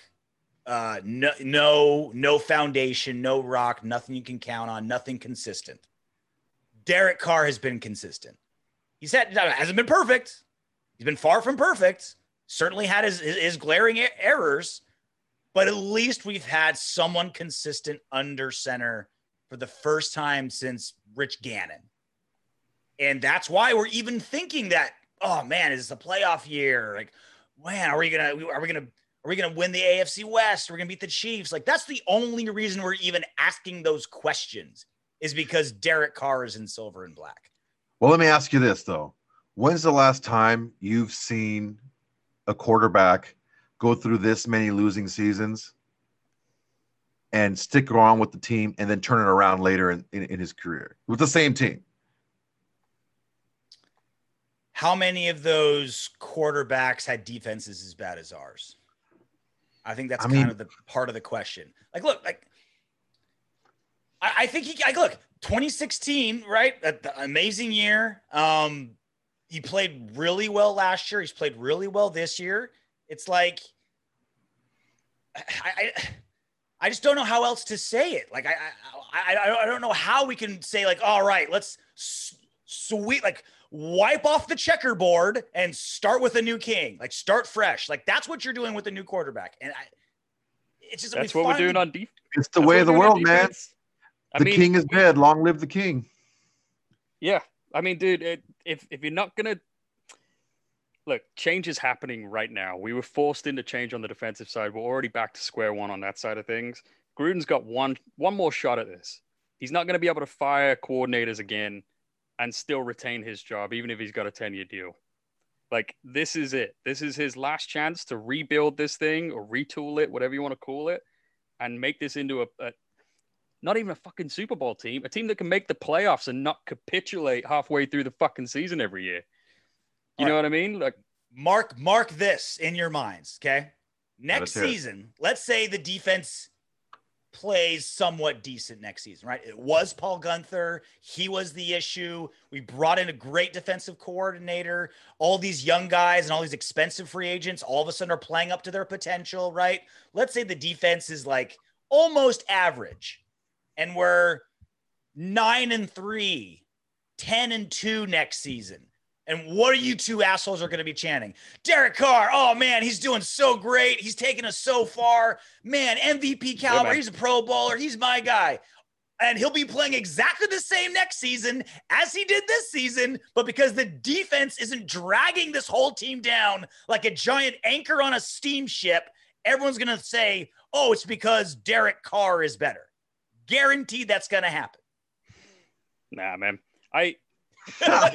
no foundation, no rock, nothing you can count on, nothing consistent. Derek Carr has been consistent. Hasn't been perfect. He's been far from perfect. certainly had his glaring errors, but at least we've had someone consistent under center for the first time since Rich Gannon. And that's why we're even thinking that, oh man, is this a playoff year? Like, man, are we gonna win the AFC West? We're gonna beat the Chiefs. Like, that's the only reason we're even asking those questions, is because Derek Carr is in silver and black. Well, let me ask you this though. When's the last time you've seen a quarterback go through this many losing seasons and stick around with the team and then turn it around later in his career with the same team? How many of those quarterbacks had defenses as bad as ours? I think that's kind of the part of the question. Like, look, like I think look, 2016, right? The amazing year. He played really well last year. He's played really well this year. It's like, I just don't know how else to say it. Like, I don't know how we can say, like, all right, let's wipe off the checkerboard and start with a new king. Like, start fresh. Like, that's what you're doing with a new quarterback. And it's just, that's what we're doing on defense. It's the way of the world, man. The king is dead. Long live the king. Yeah. I mean, dude, if you're not going to look, change is happening right now. We were forced into change on the defensive side. We're already back to square one on that side of things. Gruden's got one more shot at this. He's not going to be able to fire coordinators again and still retain his job, even if he's got a 10-year deal. Like, this is it. This is his last chance to rebuild this thing or retool it, whatever you want to call it, and make this into a not even a fucking Super Bowl team, a team that can make the playoffs and not capitulate halfway through the fucking season every year. You know what I mean? Like, mark this in your minds, okay? Next season, let's say the defense plays somewhat decent next season, right? It was Paul Guenther. He was the issue. We brought in a great defensive coordinator. All these young guys and all these expensive free agents all of a sudden are playing up to their potential, right? Let's say the defense is like almost average and we're 9-3, 10-2 next season. And what are you two assholes are going to be chanting? Derek Carr, oh man, he's doing so great. He's taken us so far. Man, MVP caliber. Yeah, he's a Pro Bowler. He's my guy. And he'll be playing exactly the same next season as he did this season. But because the defense isn't dragging this whole team down like a giant anchor on a steamship, everyone's going to say, oh, it's because Derek Carr is better. Guaranteed that's going to happen. Nah, man. Fuck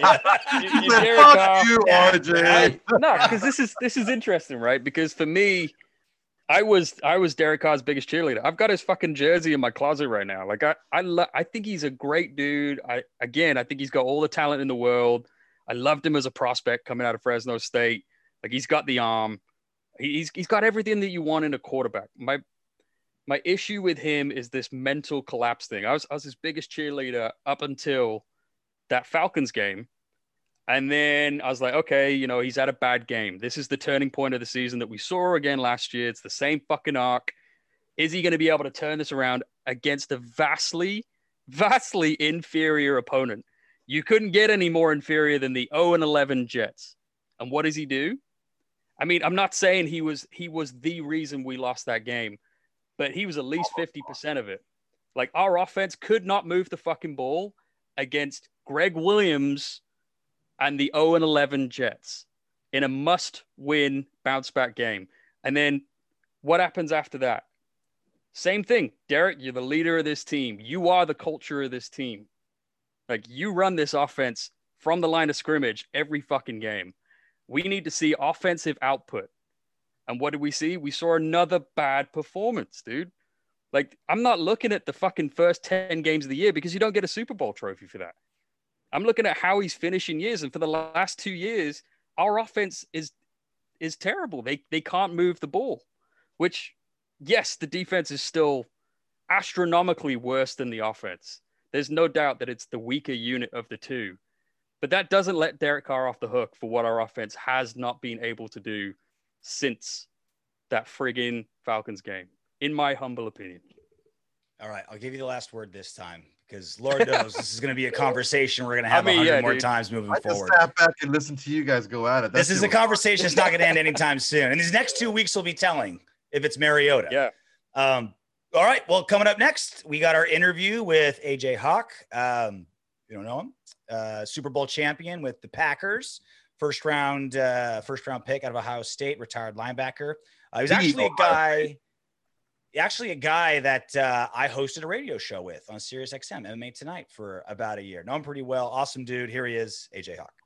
you, RJ. No, because this is interesting, right? Because for me, I was Derek Carr's biggest cheerleader. I've got his fucking jersey in my closet right now. Like I think he's a great dude. I think he's got all the talent in the world. I loved him as a prospect coming out of Fresno State. Like, he's got the arm. He's got everything that you want in a quarterback. My issue with him is this mental collapse thing. I was his biggest cheerleader up until that Falcons game. And then I was like, okay, he's had a bad game. This is the turning point of the season that we saw again last year. It's the same fucking arc. Is he going to be able to turn this around against a vastly, vastly inferior opponent? You couldn't get any more inferior than the 0-11 Jets. And what does he do? I mean, I'm not saying he was the reason we lost that game, but he was at least 50% of it. Like, our offense could not move the fucking ball against Greg Williams and the 0-11 Jets in a must-win bounce-back game. And then what happens after that? Same thing. Derek, you're the leader of this team. You are the culture of this team. Like, you run this offense from the line of scrimmage every fucking game. We need to see offensive output. And what did we see? We saw another bad performance, dude. Like, I'm not looking at the fucking first 10 games of the year because you don't get a Super Bowl trophy for that. I'm looking at how he's finishing years. And for the last 2 years, our offense is terrible. They can't move the ball, which, yes, the defense is still astronomically worse than the offense. There's no doubt that it's the weaker unit of the two. But that doesn't let Derek Carr off the hook for what our offense has not been able to do since that friggin' Falcons game, in my humble opinion. All right, I'll give you the last word this time because Lord knows this is going to be a conversation we're going to have 100 more times moving forward. I just sat back and listened to you guys go at it. This is a conversation that's not going to end anytime soon. And these next 2 weeks will be telling if it's Mariota. Yeah. All right. Well, coming up next, we got our interview with AJ Hawk. You don't know him. Super Bowl champion with the Packers. First round pick out of Ohio State, retired linebacker. He was actually a guy that I hosted a radio show with on Sirius XM, MMA Tonight, for about a year. Know him pretty well. Awesome dude. Here he is, AJ Hawk.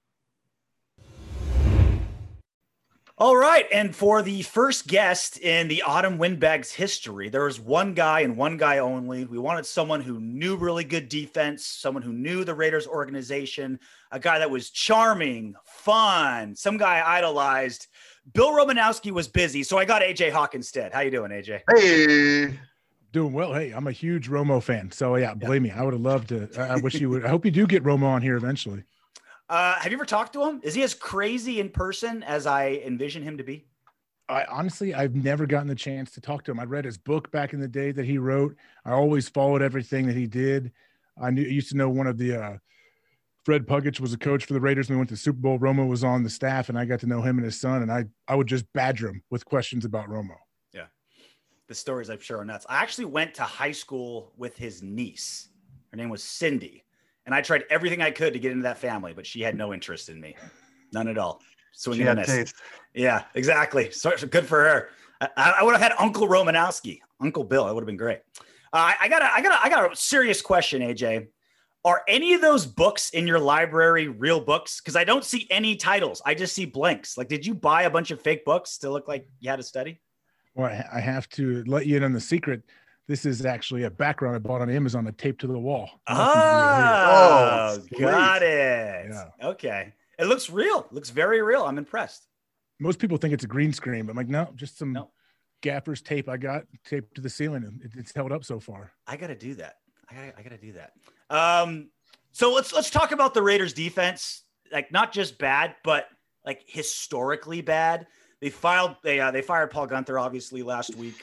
All right. And for the first guest in the Autumn Windbags history, there was one guy and one guy only. We wanted someone who knew really good defense, someone who knew the Raiders organization, a guy that was charming, fun, some guy I idolized. Bill Romanowski was busy, so I got AJ Hawk instead. How you doing, AJ? Hey. Doing well. Hey, I'm a huge Romo fan. So yeah, believe me, I would have loved to. I wish you would. I hope you do get Romo on here eventually. Have you ever talked to him? Is he as crazy in person as I envision him to be? I've never gotten the chance to talk to him. I read his book back in the day that he wrote. I always followed everything that he did. I used to know one of the Fred Puggich was a coach for the Raiders when we went to the Super Bowl. Romo was on the staff, and I got to know him and his son, and I would just badger him with questions about Romo. Yeah. The stories I'm sure are nuts. I actually went to high school with his niece. Her name was Cindy. And I tried everything I could to get into that family, but she had no interest in me. None at all. Swinging and miss. Yeah, exactly. So good for her. I would have had Uncle Romanowski, Uncle Bill. That would have been great. I got a serious question, AJ. Are any of those books in your library real books? Because I don't see any titles. I just see blanks. Like, did you buy a bunch of fake books to look like you had to study? Well, I have to let you in on the secret. This is actually a background I bought on Amazon, a tape to the wall. Oh, got it. Yeah. Okay. It looks real. It looks very real. I'm impressed. Most people think it's a green screen, but I'm like, no, just some gaffer's tape I got taped to the ceiling, and it's held up so far. I got to do that. I got to do that. So let's talk about the Raiders defense. Like, not just bad, but like historically bad. They fired Paul Guenther obviously last week.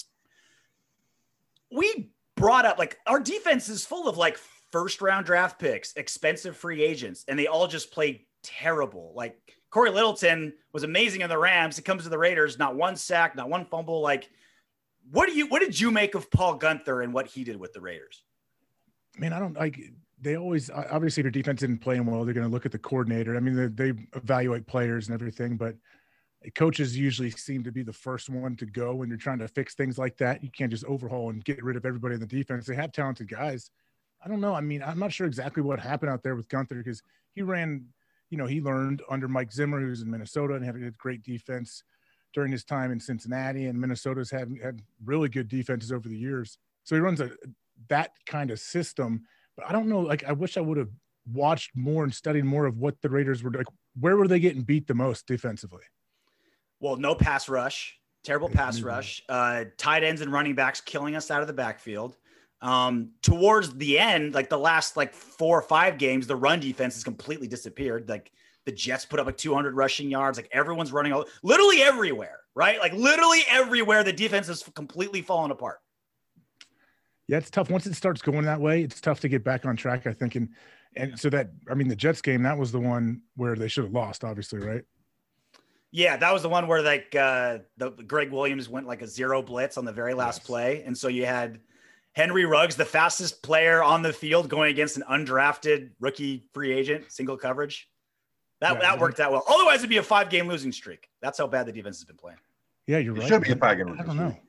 We brought up, like, our defense is full of like first round draft picks, expensive free agents, and they all just played terrible. Like, Corey Littleton was amazing in the Rams. He comes to the Raiders, not one sack, not one fumble. Like, what did you make of Paul Guenther and what he did with the Raiders? Man, I don't like. They always, obviously, if your defense isn't playing well, they're going to look at the coordinator. I mean, they evaluate players and everything, but coaches usually seem to be the first one to go when you're trying to fix things like that. You can't just overhaul and get rid of everybody in the defense. They have talented guys. I don't know. I mean, I'm not sure exactly what happened out there with Guenther, because he ran, he learned under Mike Zimmer, who's in Minnesota and had a great defense during his time in Cincinnati, and Minnesota's had really good defenses over the years. So he runs that kind of system. But I don't know. Like, I wish I would have watched more and studied more of what the Raiders were like. Where were they getting beat the most defensively? Well, no pass rush, terrible pass rush, tight ends and running backs killing us out of the backfield. Towards the end, like the last 4 or 5 games, the run defense has completely disappeared. Like, the Jets put up like 200 rushing yards. Like, everyone's running literally everywhere, right? Like, literally everywhere, the defense has completely fallen apart. Yeah, it's tough. Once it starts going that way, it's tough to get back on track, I think. And so the Jets game, that was the one where they should have lost, obviously, right? Yeah, that was the one where the Greg Williams went like a zero blitz on the very last play. And so you had Henry Ruggs, the fastest player on the field, going against an undrafted rookie free agent, single coverage. That worked out well. Otherwise, it'd be a 5-game losing streak. That's how bad the defense has been playing. Yeah, you're right. It should be a 5-game losing streak. I don't know.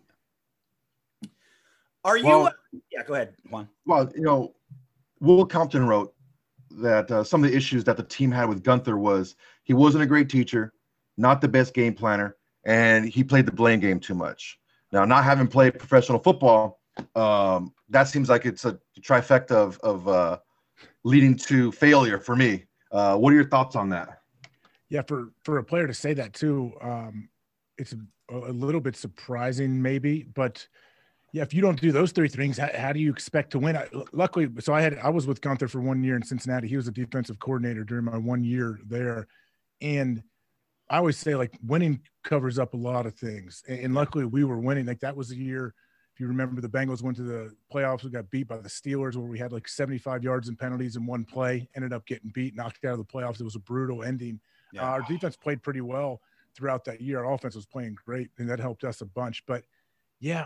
Are you yeah, go ahead, Juan. Well, Will Compton wrote that some of the issues that the team had with Guenther was he wasn't a great teacher, not the best game planner, and he played the blame game too much. Now, not having played professional football, that seems like it's a trifecta of leading to failure for me. What are your thoughts on that? Yeah, for a player to say that too, it's a little bit surprising maybe, but yeah, if you don't do those 3 things, how do you expect to win? Luckily, so I was with Guenther for 1 year in Cincinnati. He was a defensive coordinator during my 1 year there. And I always say, like, winning covers up a lot of things. And luckily we were winning. Like, that was a year, if If you remember, the Bengals went to the playoffs. We got beat by the Steelers where we had like 75 yards in penalties in one play, ended up getting beat, knocked out of the playoffs. It was a brutal ending. Yeah. Our defense played pretty well throughout that year. Our offense was playing great, and that helped us a bunch. But, yeah,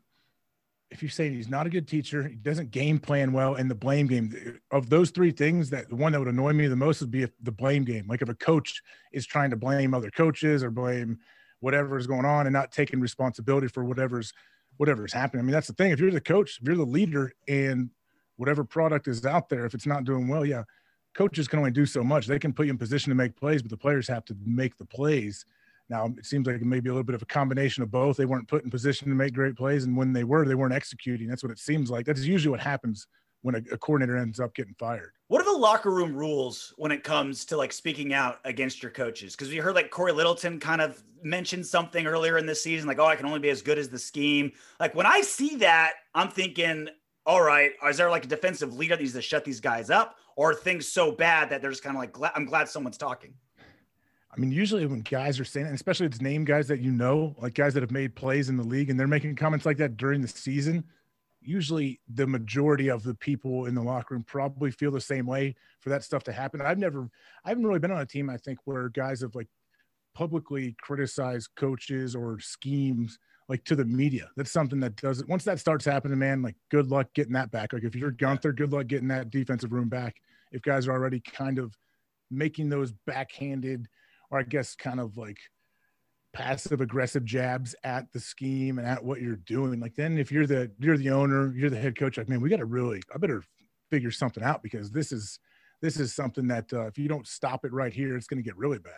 if you say he's not a good teacher, he doesn't game plan well, and the blame game, of those three things, that the one that would annoy me the most would be the blame game. Like if a coach is trying to blame other coaches or blame whatever is going on and not taking responsibility for whatever's happening. I mean, that's the thing. If you're the coach, if you're the leader, and whatever product is out there, if it's not doing well, yeah, coaches can only do so much. They can put you in position to make plays, but the players have to make the plays. Now, it seems like it may be a little bit of a combination of both. They weren't put in position to make great plays, and when they weren't executing. That's what it seems like. That's usually what happens when a coordinator ends up getting fired. What are the locker room rules when it comes to like speaking out against your coaches? Because we heard like Corey Littleton kind of mentioned something earlier in the season, like, oh, I can only be as good as the scheme. Like when I see that, I'm thinking, all right, is there like a defensive leader that needs to shut these guys up, or are things so bad that they're just kind of like, I'm glad someone's talking? I mean, usually when guys are saying, and especially if it's name guys that you know, like guys that have made plays in the league, and they're making comments like that during the season, usually the majority of the people in the locker room probably feel the same way for that stuff to happen. I haven't really been on a team, I think, where guys have like publicly criticized coaches or schemes like to the media. That's something that doesn't, once that starts happening, man, like good luck getting that back. Like if you're Gunther, good luck getting that defensive room back. If guys are already kind of making those backhanded, or I guess kind of like passive aggressive jabs at the scheme and at what you're doing. Like then if you're the owner, you're the head coach, like, man, I better figure something out, because this is something that if you don't stop it right here, it's going to get really bad.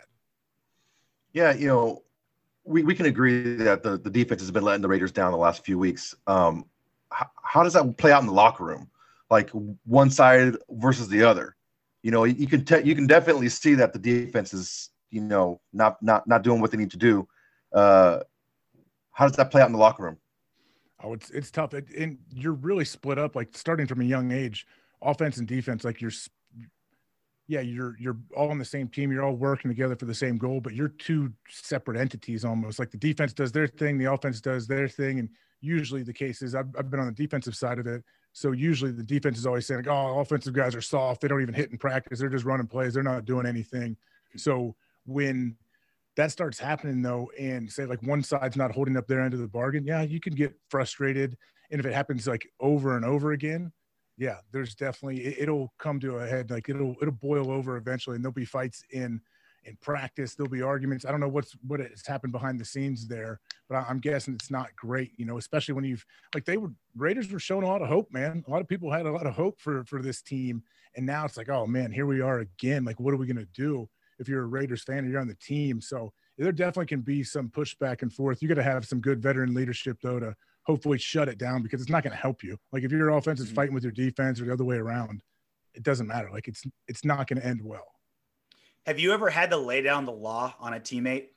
Yeah. You know, we can agree that the defense has been letting the Raiders down the last few weeks. How does that play out in the locker room? Like one side versus the other, you know, you can definitely see that the defense is, you know, not doing what they need to do. How does that play out in the locker room? Oh, it's tough. And you're really split up, like starting from a young age, offense and defense. Like you're all on the same team. You're all working together for the same goal, but you're two separate entities almost. Like the defense does their thing, the offense does their thing. And usually the case is I've been on the defensive side of it. So usually the defense is always saying, like, oh, offensive guys are soft. They don't even hit in practice. They're just running plays. They're not doing anything. So when that starts happening though, and say like one side's not holding up their end of the bargain, yeah, you can get frustrated. And if it happens like over and over again, yeah, there's definitely, it'll come to a head. Like it'll boil over eventually, and there'll be fights in practice. There'll be arguments. I don't know what has happened behind the scenes there, but I'm guessing it's not great, you know, especially when Raiders were showing a lot of hope, man. A lot of people had a lot of hope for this team. And now it's like, oh man, here we are again. Like, what are we going to do if you're a Raiders fan and you're on the team? So there definitely can be some push back and forth. You got to have some good veteran leadership though, to hopefully shut it down, because it's not going to help you. Like if your offense is fighting with your defense or the other way around, it doesn't matter. Like it's not going to end well. Have you ever had to lay down the law on a teammate?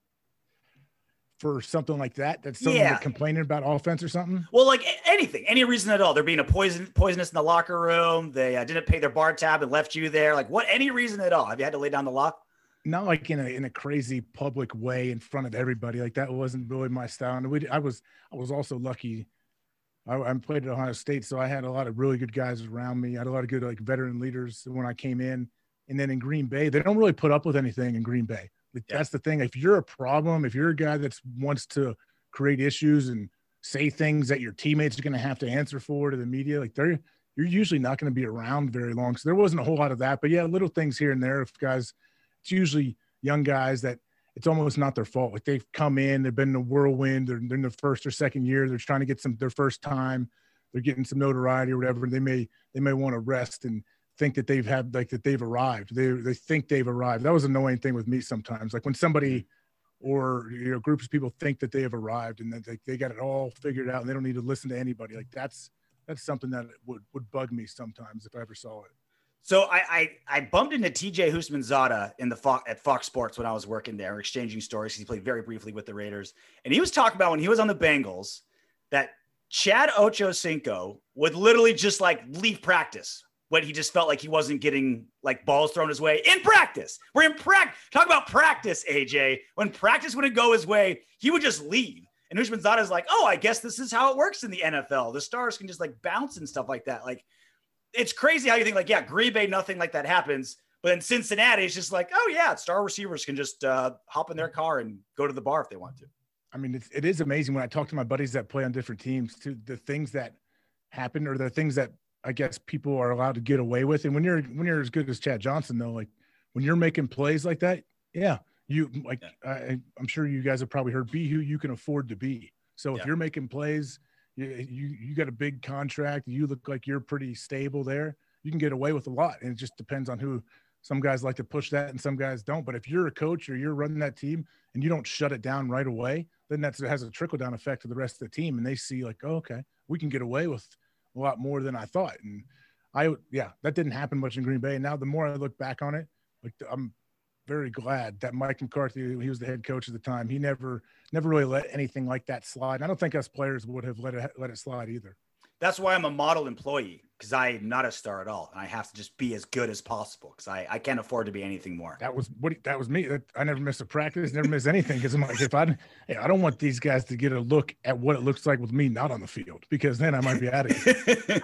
For something like that? That's someone like complaining about offense or something? Well, like anything, any reason at all. They're being poisonous in the locker room. They didn't pay their bar tab and left you there. Like any reason at all? Have you had to lay down the law? Not like in a crazy public way in front of everybody. Like that wasn't really my style. And I was also lucky. I played at Ohio State, so I had a lot of really good guys around me. I had a lot of good like veteran leaders when I came in. And then in Green Bay, they don't really put up with anything in Green Bay. Like, that's the thing. If you're a problem, if you're a guy that wants to create issues and say things that your teammates are going to have to answer for to the media, like you're usually not going to be around very long. So there wasn't a whole lot of that. But yeah, little things here and there. If guys, it's usually young guys that it's almost not their fault. Like they've come in, they've been in a whirlwind, they're in their first or second year, they're trying to get their first time, they're getting some notoriety or whatever. They may want to rest and think that they've arrived. They think they've arrived. That was an annoying thing with me sometimes. Like when somebody or groups of people think that they have arrived and that they got it all figured out and they don't need to listen to anybody. Like that's something that would bug me sometimes if I ever saw it. So I bumped into TJ Houshmandzadeh at Fox Sports when I was working there, exchanging stories. He played very briefly with the Raiders, and he was talking about when he was on the Bengals that Chad Ochocinco would literally just like leave practice when he just felt like he wasn't getting like balls thrown his way in practice. We're in practice. Talk about practice, AJ. When practice wouldn't go his way, he would just leave. And Usmanzada's like, oh, I guess this is how it works in the NFL. The stars can just like bounce and stuff like that. Like, it's crazy how you think like, yeah, Green Bay, nothing like that happens. But in Cincinnati, it's just like, oh yeah, star receivers can just hop in their car and go to the bar if they want to. I mean, it is amazing when I talk to my buddies that play on different teams, to the things that happen or the things that I guess people are allowed to get away with. And when you're as good as Chad Johnson, though, like when you're making plays like that, yeah, you like, I'm sure you guys have probably heard, be who you can afford to be. So if you're making plays, you got a big contract, you look like you're pretty stable there, you can get away with a lot. And it just depends on who. Some guys like to push that and some guys don't. But if you're a coach or you're running that team and you don't shut it down right away, then it has a trickle down effect to the rest of the team. And they see like, oh, okay, we can get away with a lot more than I thought. And that didn't happen much in Green Bay. And now the more I look back on it, like I'm very glad that Mike McCarthy, he was the head coach at the time. He never really let anything like that slide. And I don't think us players would have let it slide either. That's why I'm a model employee, because I'm not a star at all. And I have to just be as good as possible because I can't afford to be anything more. That was me. I never missed a practice, never missed anything. Because I'm like, I don't want these guys to get a look at what it looks like with me not on the field, because then I might be out of here.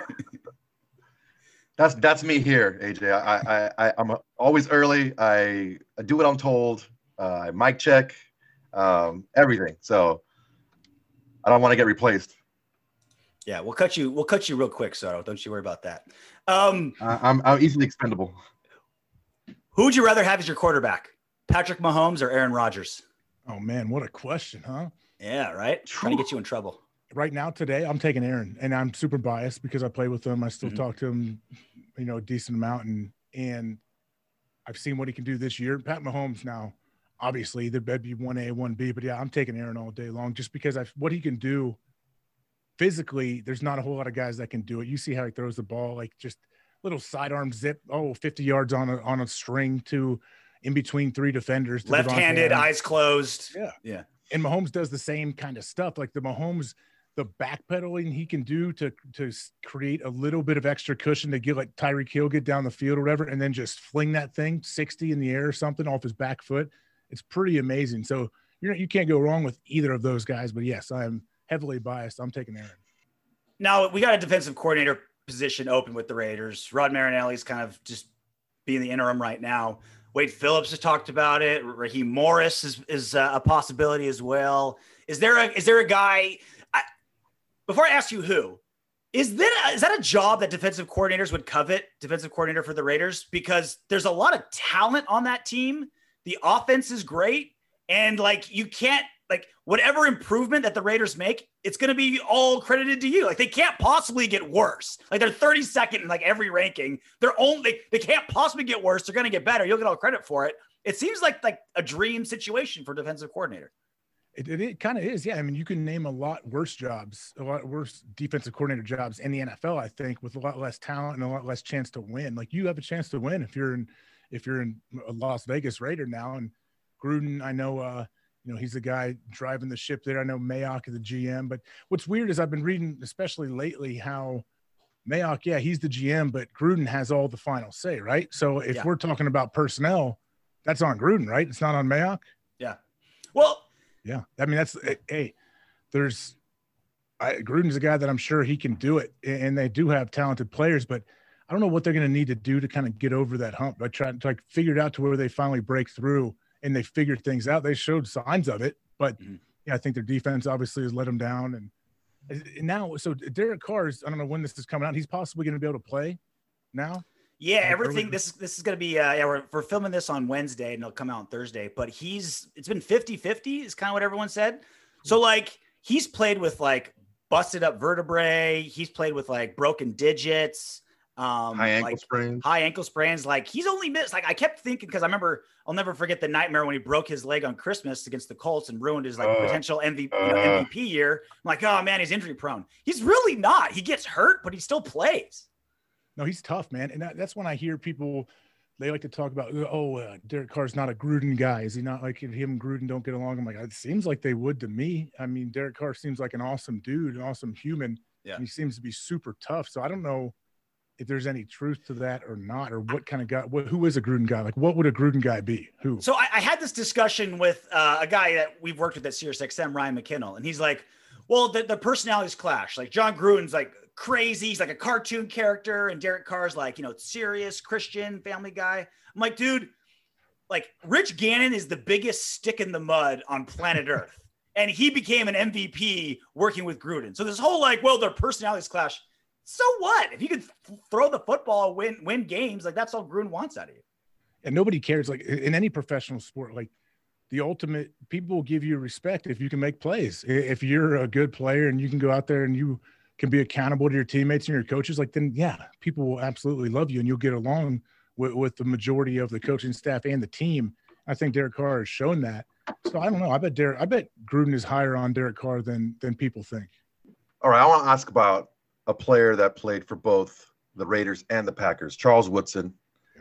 That's me here, AJ. I'm always early. I do what I'm told. I mic check, everything. So I don't want to get replaced. Yeah, we'll cut you real quick, Soto. Don't you worry about that. I'm easily expendable. Who would you rather have as your quarterback? Patrick Mahomes or Aaron Rodgers? Oh man, what a question, huh? Yeah, right. Trying to get you in trouble. Right now, today, I'm taking Aaron, and I'm super biased because I play with him. I still talk to him, a decent amount, and I've seen what he can do this year. Pat Mahomes now, obviously, there better be 1A, 1B, but yeah, I'm taking Aaron all day long just because what he can do. Physically, there's not a whole lot of guys that can do it. You see how he throws the ball, like just little sidearm zip, 50 yards on a string to in between three defenders. Left-handed, eyes closed. Yeah. And Mahomes does the same kind of stuff. Like the backpedaling he can do to create a little bit of extra cushion to get like Tyreek Hill get down the field or whatever, and then just fling that thing 60 in the air or something off his back foot. It's pretty amazing. So you can't go wrong with either of those guys. But yes, I'm heavily biased. I'm taking Aaron. Now we got a defensive coordinator position open with the Raiders. Rod Marinelli's kind of just being the interim right now. Wade Phillips has talked about it. Raheem Morris is a possibility as well. Is there a guy? Before I ask you who, is that a job that defensive coordinators would covet? Defensive coordinator for the Raiders, because there's a lot of talent on that team. The offense is great, and you can't. Whatever improvement that the Raiders make, it's going to be all credited to you. They can't possibly get worse. They're 32nd in every ranking. They can't possibly get worse. They're going to get better. You'll get all credit for it. It seems like a dream situation for defensive coordinator. It kind of is. Yeah. I mean, you can name a lot worse defensive coordinator jobs in the NFL, I think, with a lot less talent and a lot less chance to win. You have a chance to win if you're in a Las Vegas Raider now. And Gruden, I know, he's the guy driving the ship there. I know Mayock is the GM, but what's weird is I've been reading, especially lately, how Mayock, he's the GM, but Gruden has all the final say, right? So if we're talking about personnel, that's on Gruden, right? It's not on Mayock. Yeah. Well, yeah. I mean, Gruden's a guy that I'm sure he can do it, and they do have talented players, but I don't know what they're going to need to do to kind of get over that hump. I tried to figure it out to where they finally break through and they figured things out. They showed signs of it, but I think their defense obviously has let them down. And now, so Derek Carr's, I don't know when this is coming out. He's possibly going to be able to play now. Yeah, everything. This is going to be. We're filming this on Wednesday, and it'll come out on Thursday. But it's been 50-50 is kind of what everyone said. So he's played with busted up vertebrae. He's played with broken digits. High ankle sprains. He's only missed. I kept thinking, because I'll never forget the nightmare when he broke his leg on Christmas against the Colts and ruined his potential MVP year. I'm like, oh man, he's injury prone. He's really not. He gets hurt, but he still plays. No, he's tough, man. And that's when I hear people, they like to talk about, Derek Carr's not a Gruden guy. Is he not him and Gruden don't get along? I'm like, it seems like they would to me. I mean, Derek Carr seems like an awesome dude, an awesome human. Yeah. And he seems to be super tough. So I don't know if there's any truth to that or not, or what kind of guy, who is a Gruden guy? Like, what would a Gruden guy be? Who? So I had this discussion with a guy that we've worked with at SiriusXM, Ryan McKinnell, and he's like, well, the personalities clash. Like John Gruden's like crazy. He's like a cartoon character. And Derek Carr's like, serious Christian family guy. I'm like, dude, like Rich Gannon is the biggest stick in the mud on planet Earth. And he became an MVP working with Gruden. So this whole like, well, their personalities clash. So what? If you could throw the football, win games, like that's all Gruden wants out of you. And nobody cares. Like in any professional sport, like the ultimate, people will give you respect if you can make plays. If you're a good player and you can go out there and you can be accountable to your teammates and your coaches, like then yeah, people will absolutely love you and you'll get along with the majority of the coaching staff and the team. I think Derek Carr has shown that. So I don't know. I bet Gruden is higher on Derek Carr than people think. All right, I want to ask about a player that played for both the Raiders and the Packers, Charles Woodson.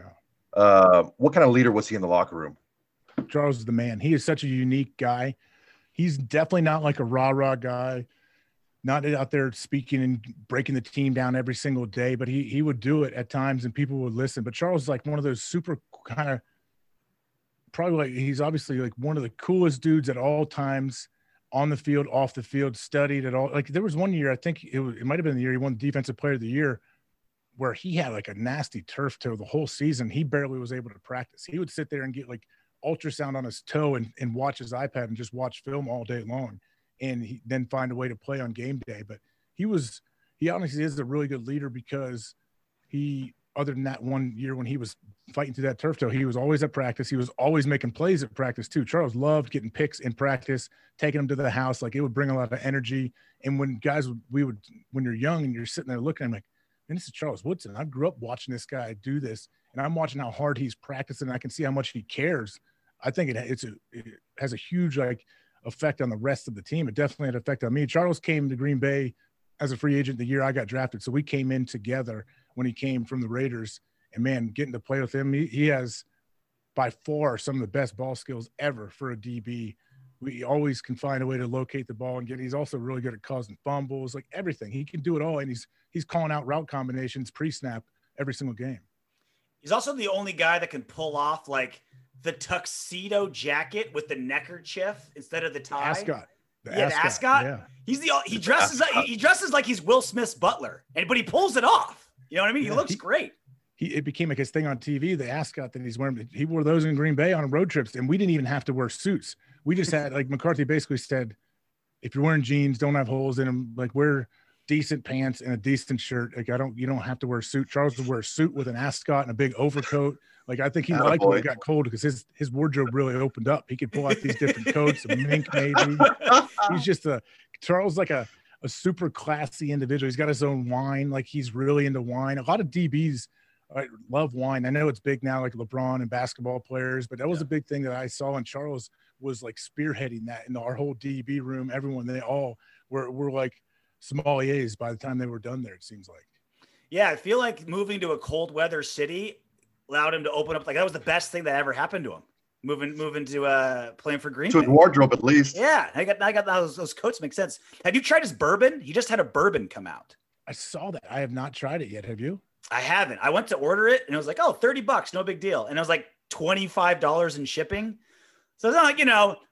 Yeah. What kind of leader was he in the locker room? Charles is the man. He is such a unique guy. He's definitely not like a rah-rah guy, not out there speaking and breaking the team down every single day, but he would do it at times and people would listen. But Charles is like one of those super kind of probably like he's obviously like one of the coolest dudes at all times on the field, off the field, studied at all. Like there was one year, I think it might've been the year he won Defensive Player of the Year, where he had like a nasty turf toe the whole season. He barely was able to practice. He would sit there and get like ultrasound on his toe and watch his iPad and just watch film all day long. And he then find a way to play on game day. But he honestly is a really good leader because other than that one year when he was fighting through that turf toe, he was always at practice. He was always making plays at practice too. Charles loved getting picks in practice, taking them to the house. Like it would bring a lot of energy. And when when you're young and you're sitting there looking, I'm like, man, this is Charles Woodson. I grew up watching this guy do this and I'm watching how hard he's practicing. And I can see how much he cares. I think it has a huge effect on the rest of the team. It definitely had an effect on me. Charles came to Green Bay as a free agent the year I got drafted. So we came in together when he came from the Raiders, and man, getting to play with him, he has by far some of the best ball skills ever for a DB. We always can find a way to locate the ball and he's also really good at causing fumbles, like everything. He can do it all. And he's calling out route combinations pre-snap every single game. He's also the only guy that can pull off like the tuxedo jacket with the neckerchief instead of the tie. Ascot. The ascot. Yeah. He dresses like he's Will Smith's butler, but he pulls it off. You know what I mean? He looks great. It became like his thing on TV, the ascot that he's wearing. He wore those in Green Bay on road trips, and we didn't even have to wear suits. We just had McCarthy basically said, if you're wearing jeans, don't have holes in them, like wear decent pants and a decent shirt. Like you don't have to wear a suit. Charles would wear a suit with an ascot and a big overcoat. Like I think he liked when it got cold because his wardrobe really opened up. He could pull out these different coats, a mink maybe. He's just Charles like a super classy individual. He's got his own wine. Like he's really into wine. A lot of DBs love wine. I know it's big now, like LeBron and basketball players, but that was a big thing that I saw. And Charles was like spearheading that in our whole DB room. Everyone, they all were like sommeliers by the time they were done there, it seems like. Yeah. I feel like moving to a cold weather city allowed him to open up. Like that was the best thing that ever happened to him. Moving to playing for Green Bay. To his wardrobe, at least. Yeah, I got those coats make sense. Have you tried his bourbon? He just had a bourbon come out. I saw that. I have not tried it yet. Have you? I haven't. I went to order it and it was like, oh, $30, no big deal. And it was like $25 in shipping. So it's not like,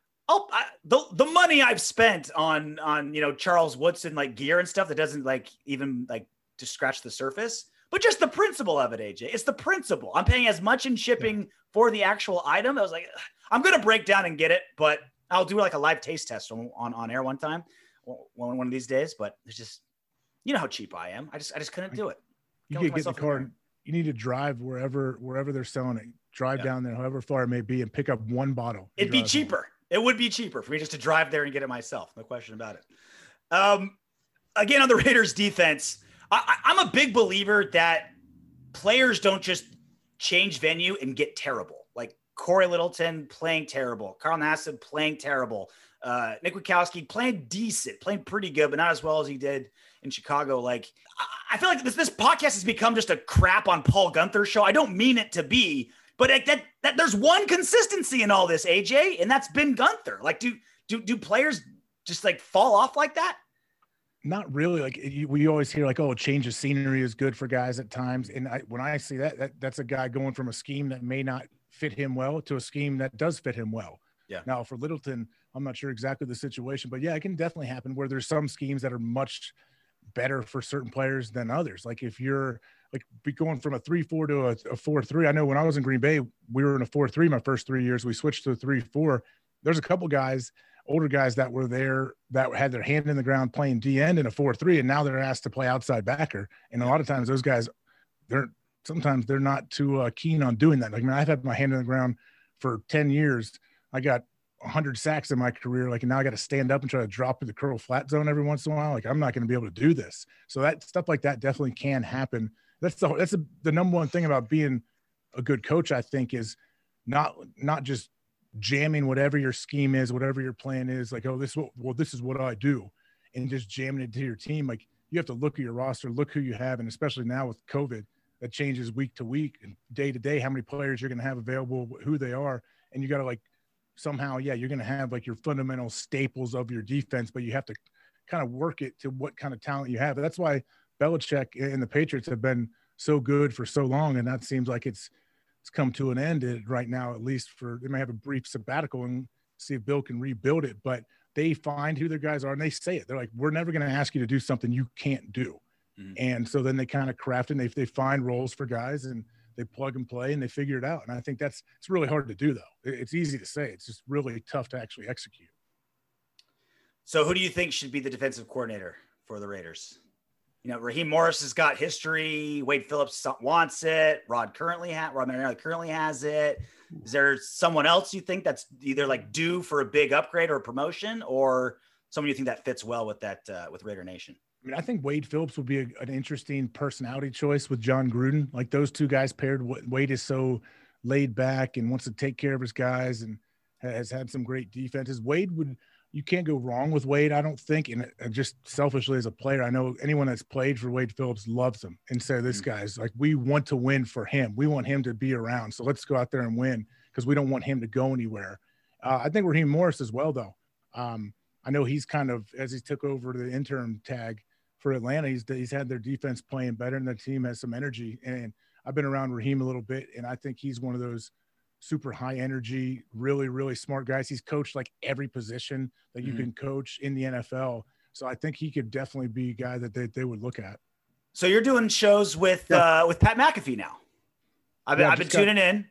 the money I've spent on Charles Woodson like gear and stuff that doesn't like even like just scratch the surface. But just the principle of it, AJ. It's the principle. I'm paying as much in shipping for the actual item. I was like, I'm going to break down and get it, but I'll do like a live taste test on air one time, one of these days. But it's just, you know how cheap I am. I just couldn't do it. You could get in the car and you need to drive wherever they're selling it. Drive down there, however far it may be, and pick up one bottle. It'd be cheaper. It would be cheaper for me just to drive there and get it myself. No question about it. Again, on the Raiders defense, I'm a big believer that players don't just change venue and get terrible. Like Corey Littleton playing terrible, Carl Nassib playing terrible, Nick Witkowski playing decent, playing pretty good, but not as well as he did in Chicago. Like I feel like this podcast has become just a crap on Paul Guenther show. I don't mean it to be, but that there's one consistency in all this, AJ, and that's been Guenther. Like do players just like fall off like that? Not really. Like we always hear like, oh, a change of scenery is good for guys at times. And when I see that's a guy going from a scheme that may not fit him well to a scheme that does fit him well. Yeah. Now for Littleton, I'm not sure exactly the situation, but yeah, it can definitely happen where there's some schemes that are much better for certain players than others. Like if you're like going from a 3-4 to a 4-3, I know when I was in Green Bay, we were in a 4-3 my first 3 years. We switched to a 3-4. There's a couple guys, older guys that were there that had their hand in the ground playing D end in a 4-3, and now they're asked to play outside backer. And a lot of times those guys, sometimes they're not too keen on doing that. Like, I mean, I've had my hand in the ground for 10 years. I got 100 sacks in my career. Like, and now I got to stand up and try to drop in the curl flat zone every once in a while. Like, I'm not going to be able to do this. So that stuff like that definitely can happen. That's the number one thing about being a good coach, I think, is not just jamming whatever your scheme is, whatever your plan is, like, oh, this is what I do, and just jamming it to your team. Like, you have to look at your roster, look who you have, and especially now with COVID, that changes week to week and day to day, how many players you're going to have available, who they are, and you got to like somehow, yeah, you're going to have like your fundamental staples of your defense, but you have to kind of work it to what kind of talent you have. That's why Belichick and the Patriots have been so good for so long, and that seems like it's come to an end right now, at least they may have a brief sabbatical and see if Bill can rebuild it, but they find who their guys are and they say it. They're like, we're never going to ask you to do something you can't do. Mm-hmm. And so then they kind of craft and they find roles for guys and they plug and play and they figure it out. And I think it's really hard to do though. It's easy to say. It's just really tough to actually execute. So who do you think should be the defensive coordinator for the Raiders? You know, Raheem Morris has got history. Wade Phillips wants it. Rod Marinelli currently has it. Is there someone else you think that's either like due for a big upgrade or a promotion, or someone you think that fits well with that with Raider Nation? I mean, I think Wade Phillips would be an interesting personality choice with John Gruden. Like those two guys paired. Wade is so laid back and wants to take care of his guys and has had some great defenses. You can't go wrong with Wade, I don't think. And just selfishly as a player, I know anyone that's played for Wade Phillips loves him. And so this guy's like, we want to win for him. We want him to be around. So let's go out there and win because we don't want him to go anywhere. I think Raheem Morris as well, though. I know he's kind of, as he took over the interim tag for Atlanta, he's had their defense playing better and the team has some energy. And I've been around Raheem a little bit, and I think he's one of those super high energy, really, really smart guys. He's coached like every position that you can coach in the NFL. So I think he could definitely be a guy that they would look at. So you're doing shows with Pat McAfee now. I've been tuning in.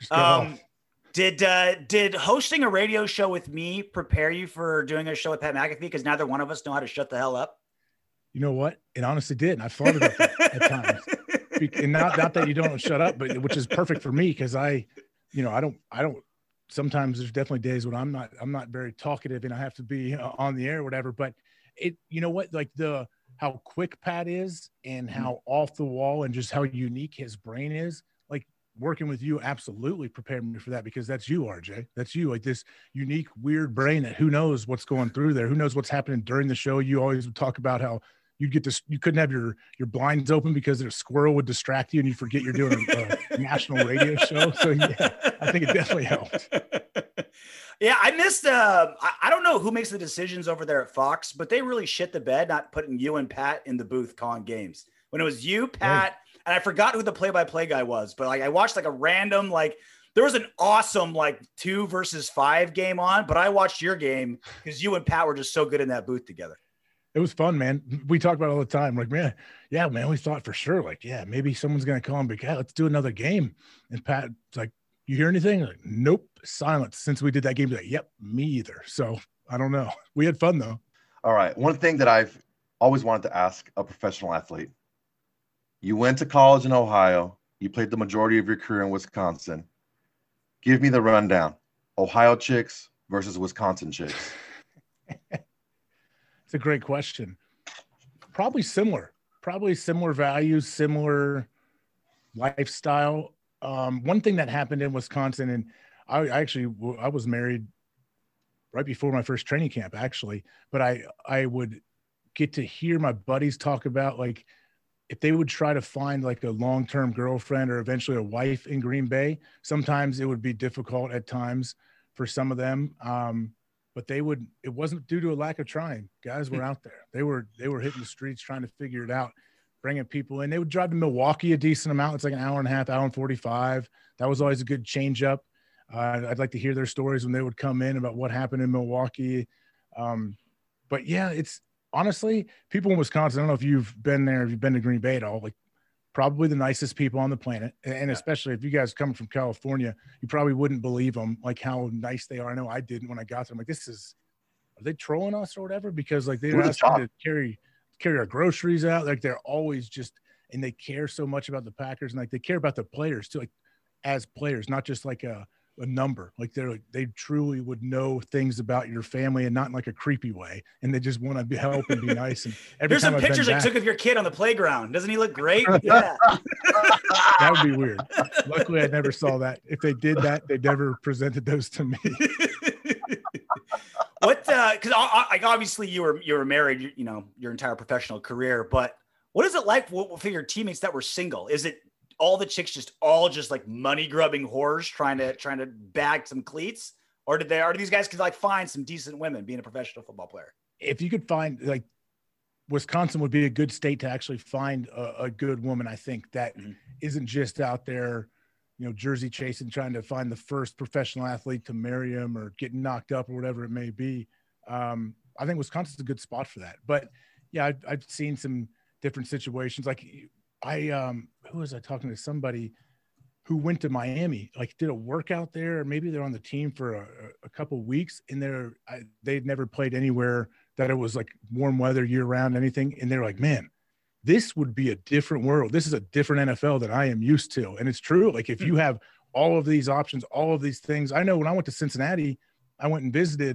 Did hosting a radio show with me prepare you for doing a show with Pat McAfee? Because neither one of us know how to shut the hell up. You know what? It honestly did. And I thought about that at times. And not that you don't shut up, but which is perfect for me because I don't, sometimes there's definitely days when I'm not very talkative and I have to be on the air or whatever, but you know what, like how quick Pat is and how off the wall and just how unique his brain is, like working with you absolutely prepared me for that because that's you, RJ. That's you, like this unique, weird brain that who knows what's going through there, who knows what's happening during the show. You always would talk about how you couldn't have your blinds open because a squirrel would distract you and you forget you're doing a national radio show. So yeah, I think it definitely helped. Yeah, I missed. I don't know who makes the decisions over there at Fox, but they really shit the bed not putting you and Pat in the booth calling games. When it was you, Pat, and I forgot who the play-by-play guy was, but like I watched like a random there was an awesome 2 versus 5 game on, but I watched your game because you and Pat were just so good in that booth together. It was fun, man. We talk about it all the time. Like, man, we thought for sure, maybe someone's going to call him, but let's do another game. And Pat's like, you hear anything? Like, nope. Silence. Since we did that game, like, yep, me either. So I don't know. We had fun though. All right. One thing that I've always wanted to ask a professional athlete. You went to college in Ohio. You played the majority of your career in Wisconsin. Give me the rundown. Ohio chicks versus Wisconsin chicks. It's a great question. Probably similar values, similar lifestyle. One thing that happened in Wisconsin, and I was married right before my first training camp, actually, but I would get to hear my buddies talk about if they would try to find a long-term girlfriend or eventually a wife in Green Bay, sometimes it would be difficult at times for some of them. but it wasn't due to a lack of trying. Guys were out there. They were hitting the streets trying to figure it out, bringing people in. They would drive to Milwaukee a decent amount. It's like an hour and a half, hour and 45. That was always a good change up. I'd like to hear their stories when they would come in about what happened in Milwaukee. But yeah, it's honestly, people in Wisconsin, I don't know if you've been there, if you've been to Green Bay at all, like probably the nicest people on the planet. And especially if you guys come from California, you probably wouldn't believe them, like how nice they are. I know I didn't when I got there. I'm like, are they trolling us or whatever? Because like they asked me to carry our groceries out. Like they're always just, and they care so much about the Packers, and like they care about the players too, like as players, not just like a number. Like they truly would know things about your family, and not in like a creepy way. And they just want to help and be nice. And there's some pictures I took of your kid on the playground. Doesn't he look great? Yeah. That would be weird. Luckily I never saw that. If they did that, they never presented those to me. What, cause obviously you were married, you know, your entire professional career, but what is it like for your teammates that were single? Is it all the chicks just like money grubbing whores trying to bag some cleats, or do these guys could like find some decent women being a professional football player? If you could find, like, Wisconsin would be a good state to actually find a good woman. I think that isn't just out there, you know, jersey chasing, trying to find the first professional athlete to marry him or getting knocked up or whatever it may be. I think Wisconsin's a good spot for that. But yeah, I've seen some different situations. Like who was I talking to? Somebody who went to Miami, like did a workout there, or maybe they're on the team for a couple of weeks, and they'd never played anywhere that it was like warm weather year round, anything. And they're like, man, this would be a different world. This is a different NFL that I am used to. And it's true. Like if you have all of these options, all of these things, I know when I went to Cincinnati, I went and visited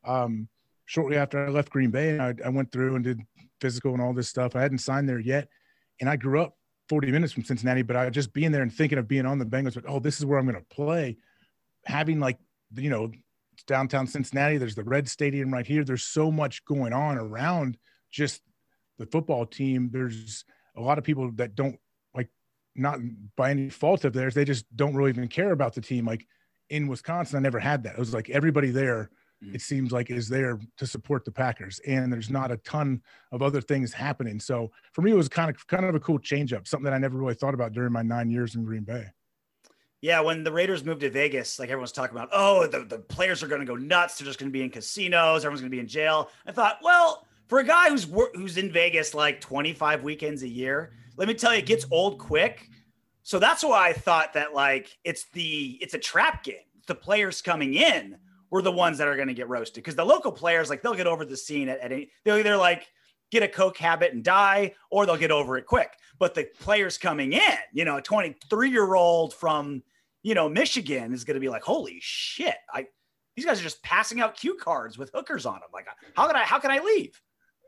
shortly after I left Green Bay, and I went through and did physical and all this stuff. I hadn't signed there yet. And I grew up 40 minutes from Cincinnati, but I just being there and thinking of being on the Bengals, like, oh, this is where I'm going to play. Having like, you know, it's downtown Cincinnati, there's the Red Stadium right here. There's so much going on around just the football team. There's a lot of people that don't, like, not by any fault of theirs, they just don't really even care about the team. Like in Wisconsin, I never had that. It was like everybody there, it seems like, is there to support the Packers, and there's not a ton of other things happening. So for me, it was kind of a cool change up, something that I never really thought about during my 9 years in Green Bay. Yeah, when the Raiders moved to Vegas, like everyone's talking about, oh, the players are going to go nuts. They're just going to be in casinos. Everyone's going to be in jail. I thought, well, for a guy who's in Vegas like 25 weekends a year, let me tell you, it gets old quick. So that's why I thought that, like, it's a trap game. The players coming in were the ones that are going to get roasted, because the local players, like, they'll get over the scene at any, they'll either like get a coke habit and die, or they'll get over it quick. But the players coming in, you know, a 23-year-old from, you know, Michigan is going to be like, holy shit, these guys are just passing out cue cards with hookers on them. Like, how can I leave?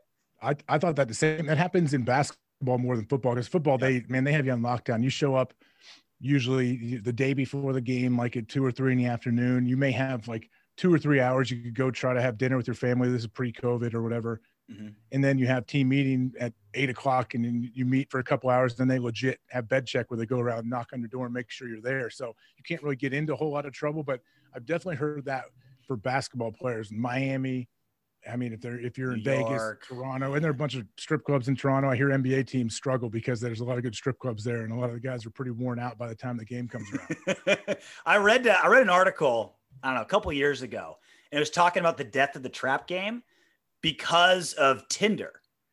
I thought that the same. That happens in basketball more than football, because football, they have you on lockdown. You show up usually the day before the game, like at 2 or 3 in the afternoon. You may have like 2 or 3 hours. You could go try to have dinner with your family. This is pre-COVID or whatever. Mm-hmm. And then you have team meeting at 8 o'clock, and then you meet for a couple hours. Then they legit have bed check where they go around, knock on your door, and make sure you're there. So you can't really get into a whole lot of trouble. But I've definitely heard that for basketball players in Miami. I mean, if you're in Vegas, Toronto, and there are a bunch of strip clubs in Toronto. I hear NBA teams struggle because there's a lot of good strip clubs there, and a lot of the guys are pretty worn out by the time the game comes around. I read an article, I don't know, a couple of years ago, and it was talking about the death of the trap game because of Tinder.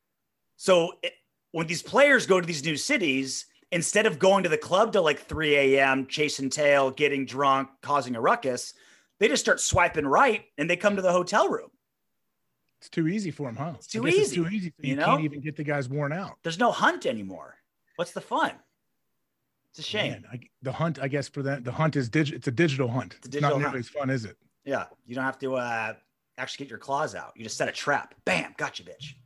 So when these players go to these new cities, instead of going to the club till like 3 a.m., chasing tail, getting drunk, causing a ruckus, they just start swiping right, and they come to the hotel room. It's too easy for them, huh? It's too easy. It's too easy. You can't even get the guys worn out. There's no hunt anymore. What's the fun? It's a shame. Man, the hunt, I guess, for that, the hunt is it's a digital hunt. It's not nearly as fun, is it? Yeah. You don't have to actually get your claws out. You just set a trap. Bam. Gotcha, bitch.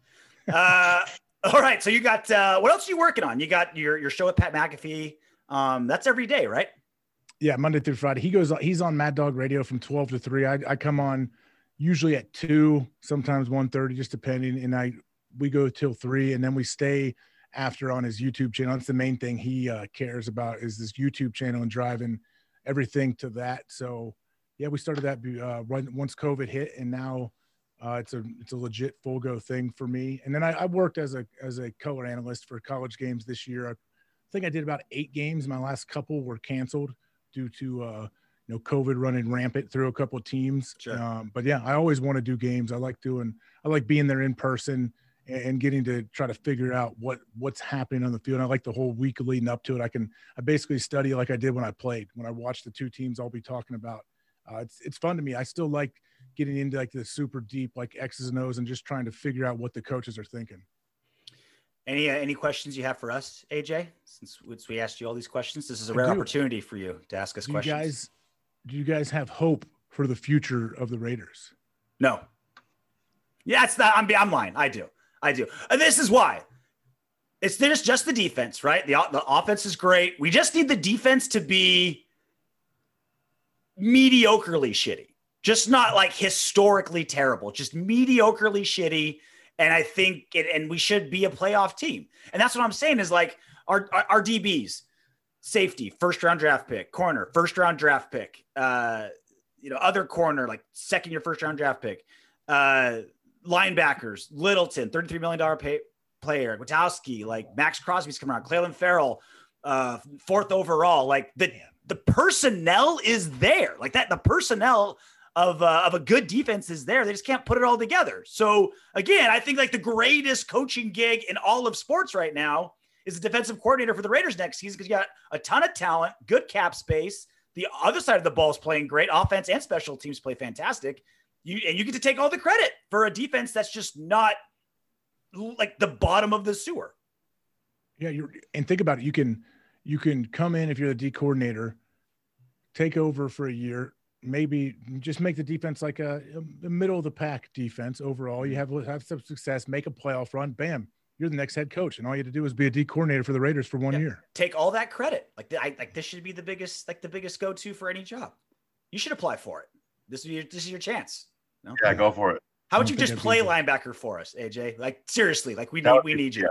All right. So you got, what else are you working on? You got your show with Pat McAfee. That's every day, right? Yeah. Monday through Friday. He's on Mad Dog Radio from 12 to 3. I come on usually at 2, sometimes 1:30, just depending. And we go till 3, and then we stay after on his YouTube channel. That's the main thing he cares about, is this YouTube channel and driving everything to that. So yeah, we started that right once COVID hit, and now it's a legit full go thing for me. And then I worked as a color analyst for college games this year. I think I did about 8 games. My last couple were canceled due to COVID running rampant through a couple of teams. Sure. But yeah, I always want to do games. I like being there in person and getting to try to figure out what's happening on the field. And I like the whole week leading up to it. I basically study like I did when I played. When I watched the 2 teams I'll be talking about, it's fun to me. I still like getting into like the super deep, like X's and O's, and just trying to figure out what the coaches are thinking. Any questions you have for us, AJ? Since we asked you all these questions, this is a rare opportunity for you to ask us questions. Do you guys have hope for the future of the Raiders? No. Yeah, it's not. I'm lying. I do. And this is why. There's just the defense, right? The offense is great. We just need the defense to be mediocrely shitty. Just not like historically terrible, just mediocrely shitty. And I think and we should be a playoff team. And that's what I'm saying is like our DBs, safety, first round draft pick, corner, first round draft pick, other corner, like second year, first round draft pick, linebackers, Littleton, $33 million player, Gutowski, like Max Crosby's coming around, Clelin Ferrell, 4th overall. Like the personnel is there, like that. The personnel of a good defense is there. They just can't put it all together. So again, I think like the greatest coaching gig in all of sports right now is the defensive coordinator for the Raiders next season, because you got a ton of talent, good cap space. The other side of the ball is playing great. Offense and special teams play fantastic. You get to take all the credit for a defense that's just not like the bottom of the sewer. Yeah, and think about it. You can come in if you're the D coordinator, take over for a year, maybe just make the defense like a middle of the pack defense overall. You have some success, make a playoff run, bam, you're the next head coach, and all you have to do is be a D coordinator for the Raiders for 1 year. Take all that credit. Like this should be the biggest go-to for any job. You should apply for it. This is your chance. No? Yeah, go for it. How would you just play linebacker for us, AJ? Like seriously, like we need you.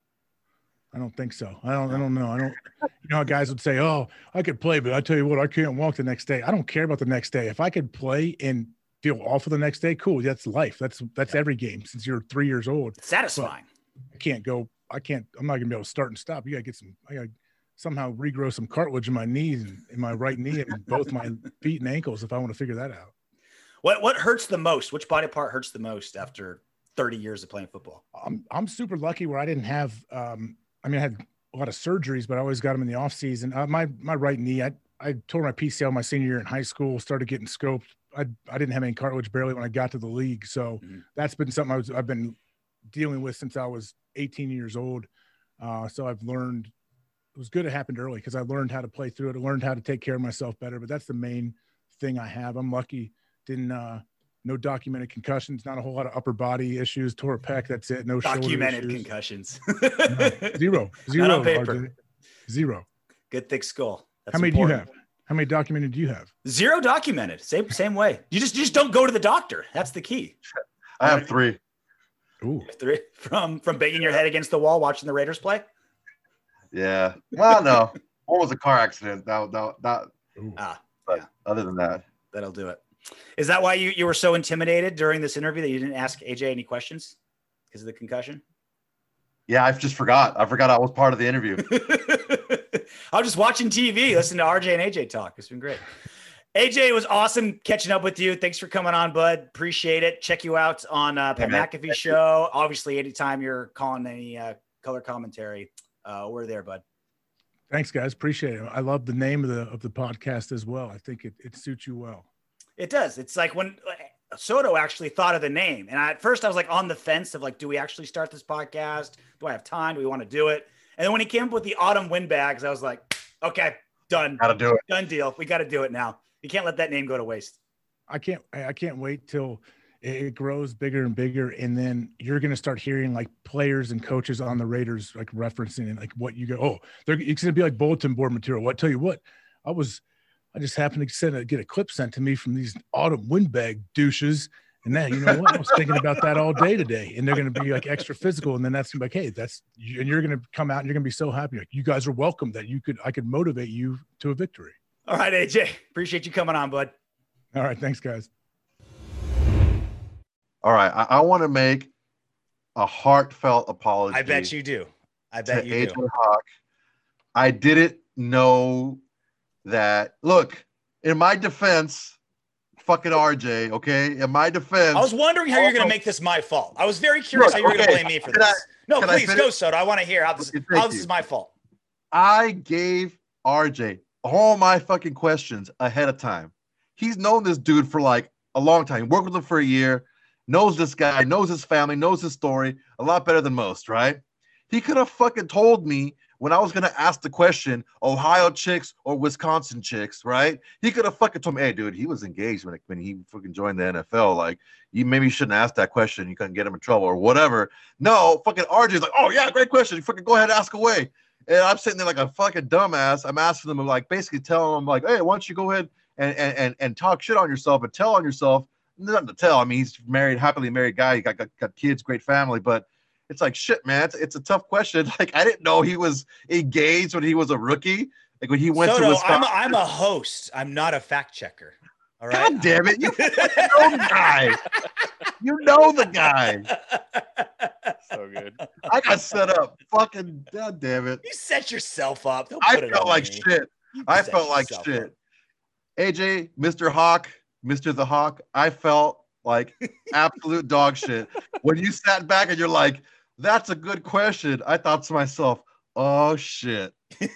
I don't think so. I don't know. You know how guys would say, "Oh, I could play, but I tell you what, I can't walk the next day." I don't care about the next day. If I could play and feel awful the next day, cool. That's life. That's every game since you're 3 years old. It's satisfying. But I'm not gonna be able to start and stop. I gotta somehow regrow some cartilage in my knees and in my right knee and both my feet and ankles if I want to figure that out. What hurts the most? Which body part hurts the most after 30 years of playing football? I'm super lucky where I didn't have I had a lot of surgeries, but I always got them in the off season. My right knee, I tore my PCL my senior year in high school, started getting scoped. I didn't have any cartilage barely when I got to the league. So that's been something I've been dealing with since I was 18 years old. So I've learned, it was good it happened early because I learned how to play through it. I learned how to take care of myself better, but that's the main thing I have. I'm lucky. No documented concussions, not a whole lot of upper body issues, tore a pec. That's it. No documented concussions. Zero. Not on paper. RJ. Zero. Good thick skull. That's how many important. do you have? How many documented do you have? Zero documented. Same way. You just don't go to the doctor. That's the key. I have 3. Ooh. 3 from banging your head against the wall watching the Raiders play. Yeah. Well, no. One was a car accident. But yeah. Other than that, that'll do it. Is that why you were so intimidated during this interview that you didn't ask AJ any questions because of the concussion? Yeah, I just forgot. I forgot I was part of the interview. I was just watching TV, listening to RJ and AJ talk. It's been great. AJ, it was awesome catching up with you. Thanks for coming on, bud. Appreciate it. Check you out on Pat McAfee show. Obviously, anytime you're calling any color commentary, we're there, bud. Thanks, guys. Appreciate it. I love the name of the podcast as well. I think it suits you well. It does. It's like when Soto actually thought of the name. And at first I was like on the fence of like, do we actually start this podcast? Do I have time? Do we want to do it? And then when he came up with the autumn windbags, I was like, okay, done. Gotta do it. Done deal. We got to do it now. You can't let that name go to waste. I can't wait till it grows bigger and bigger. And then you're going to start hearing like players and coaches on the Raiders, like referencing and like what you go, oh, it's going to be like bulletin board material. Tell you what, I just happened to get a clip sent to me from these autumn windbag douches. And then, you know what? I was thinking about that all day today. And they're going to be like extra physical. And then that's gonna be like, hey, and you're going to come out and you're going to be so happy. Like, you guys are welcome that I could motivate you to a victory. All right, AJ. Appreciate you coming on, bud. All right. Thanks, guys. All right. I want to make a heartfelt apology. I bet you do. I bet you AJ do. Hawk. I didn't know that. Look, in my defense, fucking RJ, okay? In my defense. I was wondering how you're going to make this my fault. I was very curious how you were going to blame me for this. No, please go, Soto. I want to hear how this is my fault. I gave RJ all my fucking questions ahead of time. He's known this dude for like a long time. He worked with him for a year, knows this guy, knows his family, knows his story a lot better than most, right? He could have fucking told me when I was going to ask the question, Ohio chicks or Wisconsin chicks, right? He could have fucking told me, hey, dude, he was engaged when he fucking joined the NFL. Like, you maybe shouldn't ask that question. You couldn't get him in trouble or whatever. No, fucking RJ's like, oh, yeah, great question. You fucking go ahead and ask away. And I'm sitting there like a fucking dumbass. I'm asking them, like, basically telling them, like, hey, why don't you go ahead and talk shit on yourself and tell on yourself. Nothing to tell. I mean, he's married, happily married guy. He got kids, great family, but it's like, shit, man, it's a tough question. Like, I didn't know he was engaged when he was a rookie. Like when he went to Wisconsin. I'm a host. I'm not a fact checker. All right. God damn it. You know the guy. You know the guy. So good. I got set up. Fucking god damn it. You set yourself up. I felt like shit. I felt like shit. AJ, Mr. Hawk, Mr. the Hawk, I felt like absolute dog shit. When you sat back and you're like, that's a good question, I thought to myself, oh shit.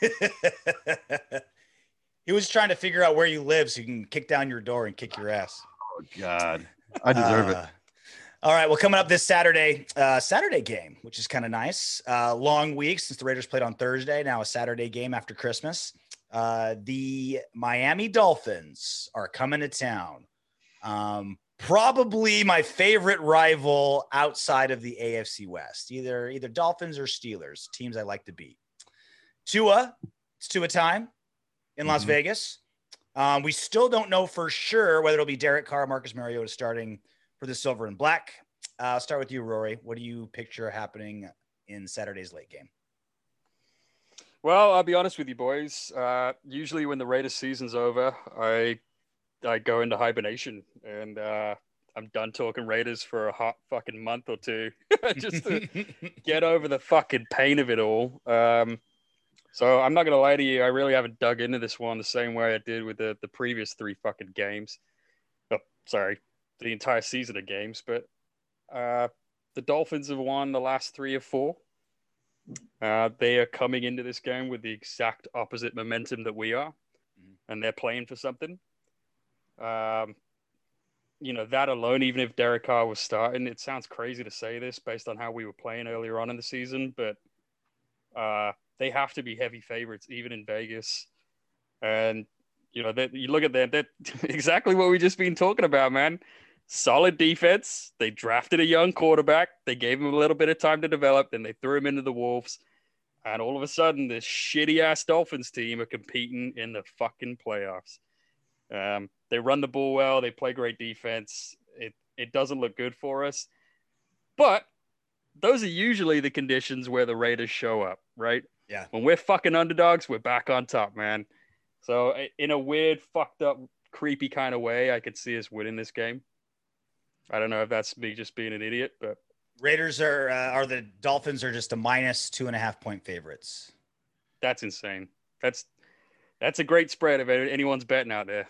He was trying to figure out where you live so you can kick down your door and kick your ass. Oh God. I deserve it. All right. Well, coming up this Saturday game, which is kind of nice. Long week since the Raiders played on Thursday. Now a Saturday game after Christmas. The Miami Dolphins are coming to town. Probably my favorite rival outside of the AFC West, either Dolphins or Steelers, teams I like to beat. It's Tua time in Las Vegas. We still don't know for sure whether it'll be Derek Carr or Marcus Mariota starting for the Silver and Black. I'll start with you, Rory. What do you picture happening in Saturday's late game? Well, I'll be honest with you, boys. Usually when the Raiders season's over, I go into hibernation and I'm done talking Raiders for a hot fucking month or two just to get over the fucking pain of it all. So I'm not going to lie to you. I really haven't dug into this one the same way I did with the previous three fucking games. Oh, sorry, the entire season of games. But the Dolphins have won the last 3 or 4. They are coming into this game with the exact opposite momentum that we are, and they're playing for something. That alone, even if Derek Carr was starting, it sounds crazy to say this based on how we were playing earlier on in the season, but they have to be heavy favorites, even in Vegas. And, you look at them, they're exactly what we just been talking about, man. Solid defense. They drafted a young quarterback. They gave him a little bit of time to develop. Then they threw him into the Wolves. And all of a sudden, this shitty-ass Dolphins team are competing in the fucking playoffs. They run the ball well. They play great defense. It doesn't look good for us. But those are usually the conditions where the Raiders show up, right? Yeah. When we're fucking underdogs, we're back on top, man. So in a weird, fucked up, creepy kind of way, I could see us winning this game. I don't know if that's me just being an idiot, but Raiders are the Dolphins are just a minus 2.5 point favorites. That's insane. That's a great spread if anyone's betting out there.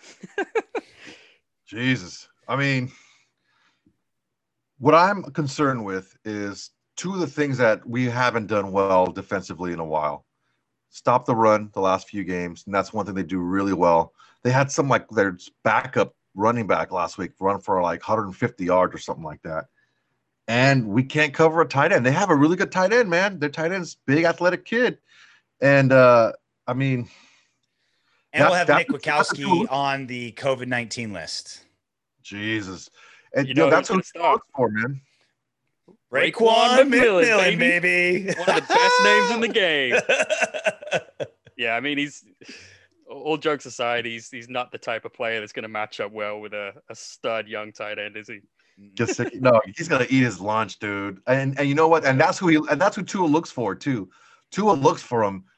Jesus. I mean, what I'm concerned with is two of the things that we haven't done well defensively in a while. Stop the run the last few games, and that's one thing they do really well. They had some like their backup running back last week run for like 150 yards or something like that. And we can't cover a tight end. They have a really good tight end, man. Their tight end's big, athletic kid. And I mean, and we'll have Nick Wachowski on the COVID-19 list. Jesus. And that's what it's for, man. Raekwon McMillan, baby. One of the best names in the game. Yeah, I mean, he's all jokes aside, he's not the type of player that's going to match up well with a stud young tight end, is he? No, he's gonna eat his lunch, dude. And you know what? And that's who Tua looks for too. Tua looks for him.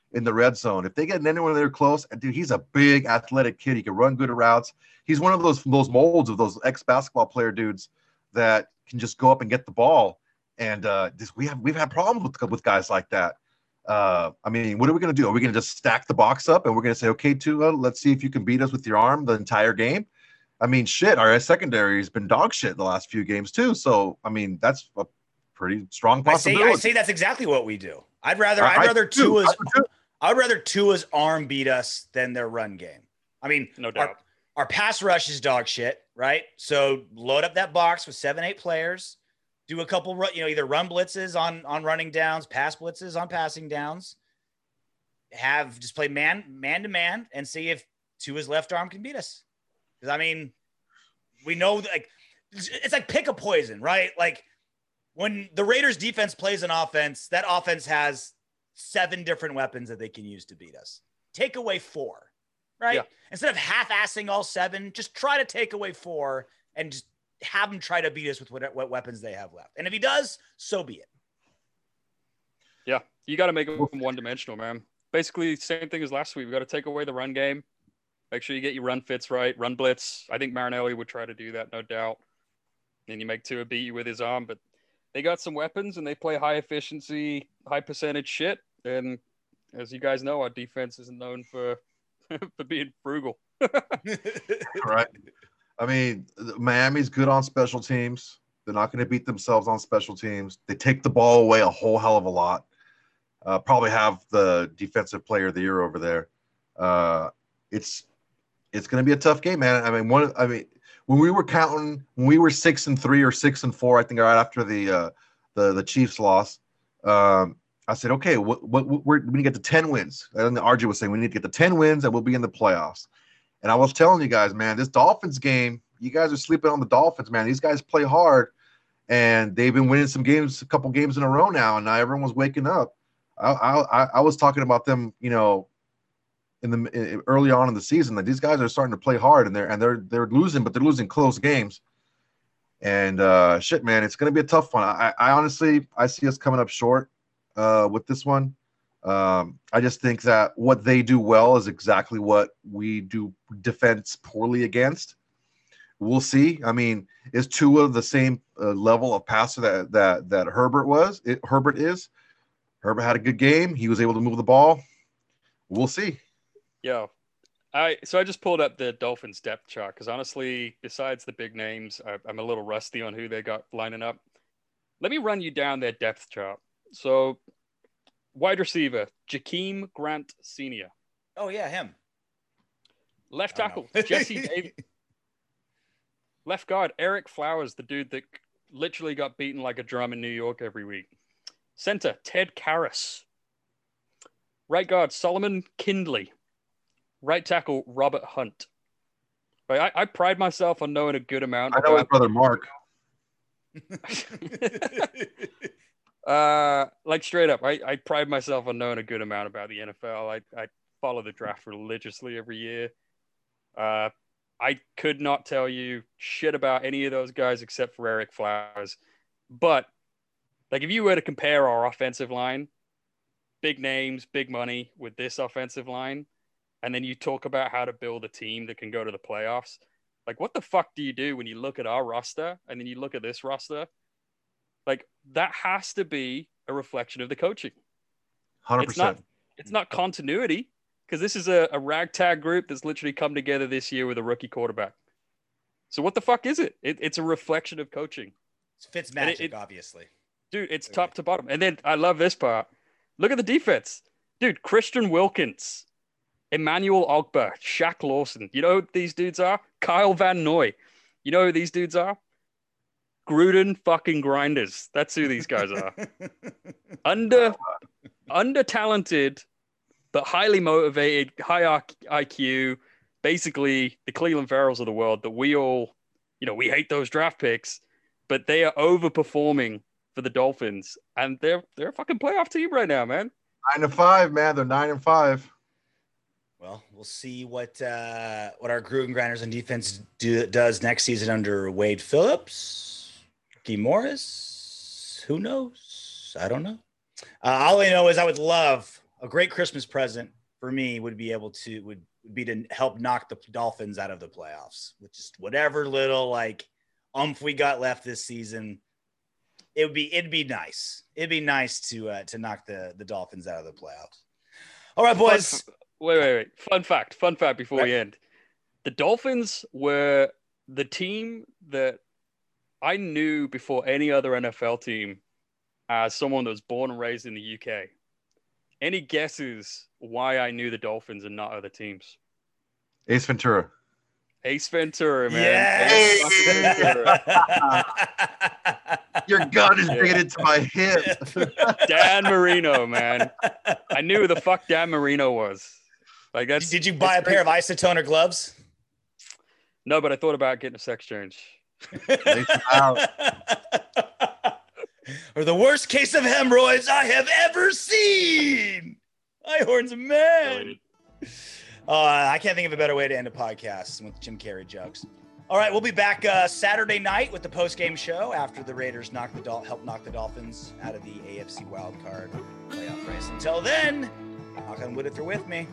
in the red zone. If they get anyone there close, and dude, he's a big athletic kid. He can run good routes. He's one of those molds of those ex-basketball player dudes that can just go up and get the ball. And we've had problems with guys like that. I mean, what are we going to do? Are we going to just stack the box up and we're going to say, okay, Tua, let's see if you can beat us with your arm the entire game? I mean, shit, our secondary has been dog shit the last few games too. So, I mean, that's a pretty strong possibility. I say that's exactly what we do. I'd rather Tua's arm beat us than their run game. I mean, no doubt. Our pass rush is dog shit, right? So load up that box with 7-8 players, do a couple, either run blitzes on running downs, pass blitzes on passing downs, just play man to man and see if Tua's left arm can beat us. Because, I mean, we know, like, it's like pick a poison, right? Like, when the Raiders defense plays an offense, that offense has 7 different weapons that they can use to beat us. Take away 4, right? Yeah. Instead of half-assing all 7, just try to take away 4 and just have him try to beat us with what weapons they have left. And if he does, so be it. Yeah, you got to make him one-dimensional, man. Basically, same thing as last week. We got to take away the run game. Make sure you get your run fits right, run blitz. I think Marinelli would try to do that, no doubt. And you make Tua beat you with his arm, but they got some weapons and they play high efficiency, high percentage shit. And as you guys know, our defense isn't known for being frugal. Right. I mean, Miami's good on special teams. They're not going to beat themselves on special teams. They take the ball away a whole hell of a lot. Probably have the defensive player of the year over there. It's going to be a tough game, man. I mean, when we were 6-3 or 6-4, I think right after the Chiefs loss, I said, okay, we need to get to 10 wins. And then RJ was saying we need to get to 10 wins and we'll be in the playoffs. And I was telling you guys, man, this Dolphins game, you guys are sleeping on the Dolphins, man. These guys play hard, and they've been winning some games, a couple games in a row now, and now everyone's waking up. I was talking about them, early on in the season, that these guys are starting to play hard, and they're losing, but they're losing close games. And shit, man, it's going to be a tough one. I honestly see us coming up short with this one. I just think that what they do well is exactly what we do defense poorly against. We'll see. I mean, is Tua the same level of passer that Herbert is? Herbert had a good game. He was able to move the ball. We'll see. Yeah. I just pulled up the Dolphins depth chart because honestly, besides the big names, I'm a little rusty on who they got lining up. Let me run you down their depth chart. So, wide receiver, Jakeem Grant Sr. Oh, yeah, him. Left tackle, Jesse Davis. Left guard, Eric Flowers, the dude that literally got beaten like a drum in New York every week. Center, Ted Karras. Right guard, Solomon Kindley. Right tackle, Robert Hunt. Right, I pride myself on knowing a good amount. I know his brother Mark. Like straight up, I pride myself on knowing a good amount about the NFL. I follow the draft religiously every year. I could not tell you shit about any of those guys except for Eric Flowers. But like, if you were to compare our offensive line, big names, big money with this offensive line, and then you talk about how to build a team that can go to the playoffs, like, what the fuck do you do when you look at our roster and then you look at this roster? Like, that has to be a reflection of the coaching. 100%. It's not continuity, because this is a ragtag group that's literally come together this year with a rookie quarterback. So what the fuck is it? It's a reflection of coaching. It's Fitzmagic, obviously. Dude, it's top to bottom. And then I love this part. Look at the defense. Dude, Christian Wilkins, Emmanuel Ogba, Shaq Lawson. You know who these dudes are? Kyle Van Noy. You know who these dudes are? Gruden fucking grinders. That's who these guys are. Under talented, but highly motivated, high IQ, basically the Cleveland Farrells of the world that we all, we hate those draft picks, but they are overperforming for the Dolphins, and they're a fucking playoff team right now, man. 9-5, man. They're 9-5. Well, we'll see what our Gruden grinders on defense does next season under Wade Phillips, Ricky Morris. Who knows? I don't know. All I know is I would love a great Christmas present for me would be to help knock the Dolphins out of the playoffs with just whatever little like oomph we got left this season. It'd be nice. It'd be nice to knock the Dolphins out of the playoffs. All right, boys. Wait. Fun fact before we end. The Dolphins were the team that I knew before any other NFL team as someone that was born and raised in the UK. Any guesses why I knew the Dolphins and not other teams? Ace Ventura. Ace Ventura, man. Yes. Ace Ventura. Your gun is digging into my hip. Dan Marino, man. I knew who the fuck Dan Marino was. Like that's. Did you buy a pair of isotoner gloves? No, but I thought about getting a sex change. Or the worst case of hemorrhoids I have ever seen. Ihorn's a man. I can't think of a better way to end a podcast with Jim Carrey jokes. All right, we'll be back Saturday night with the post-game show after the Raiders help knock the Dolphins out of the AFC wildcard playoff race. Until then, knock on wood if you're with me.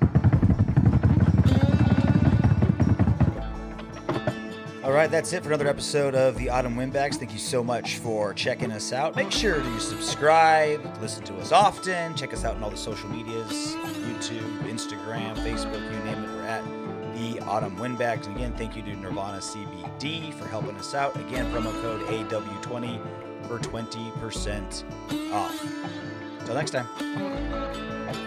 All right, that's it for another episode of the Autumn Windbags. Thank you so much for checking us out. Make sure to subscribe, listen to us often, check us out on all the social medias, YouTube, Instagram, Facebook, you name it, we're at the Autumn Windbags. And again, thank you to Nirvana CBD for helping us out. Again, promo code AW20 for 20% off. Until next time.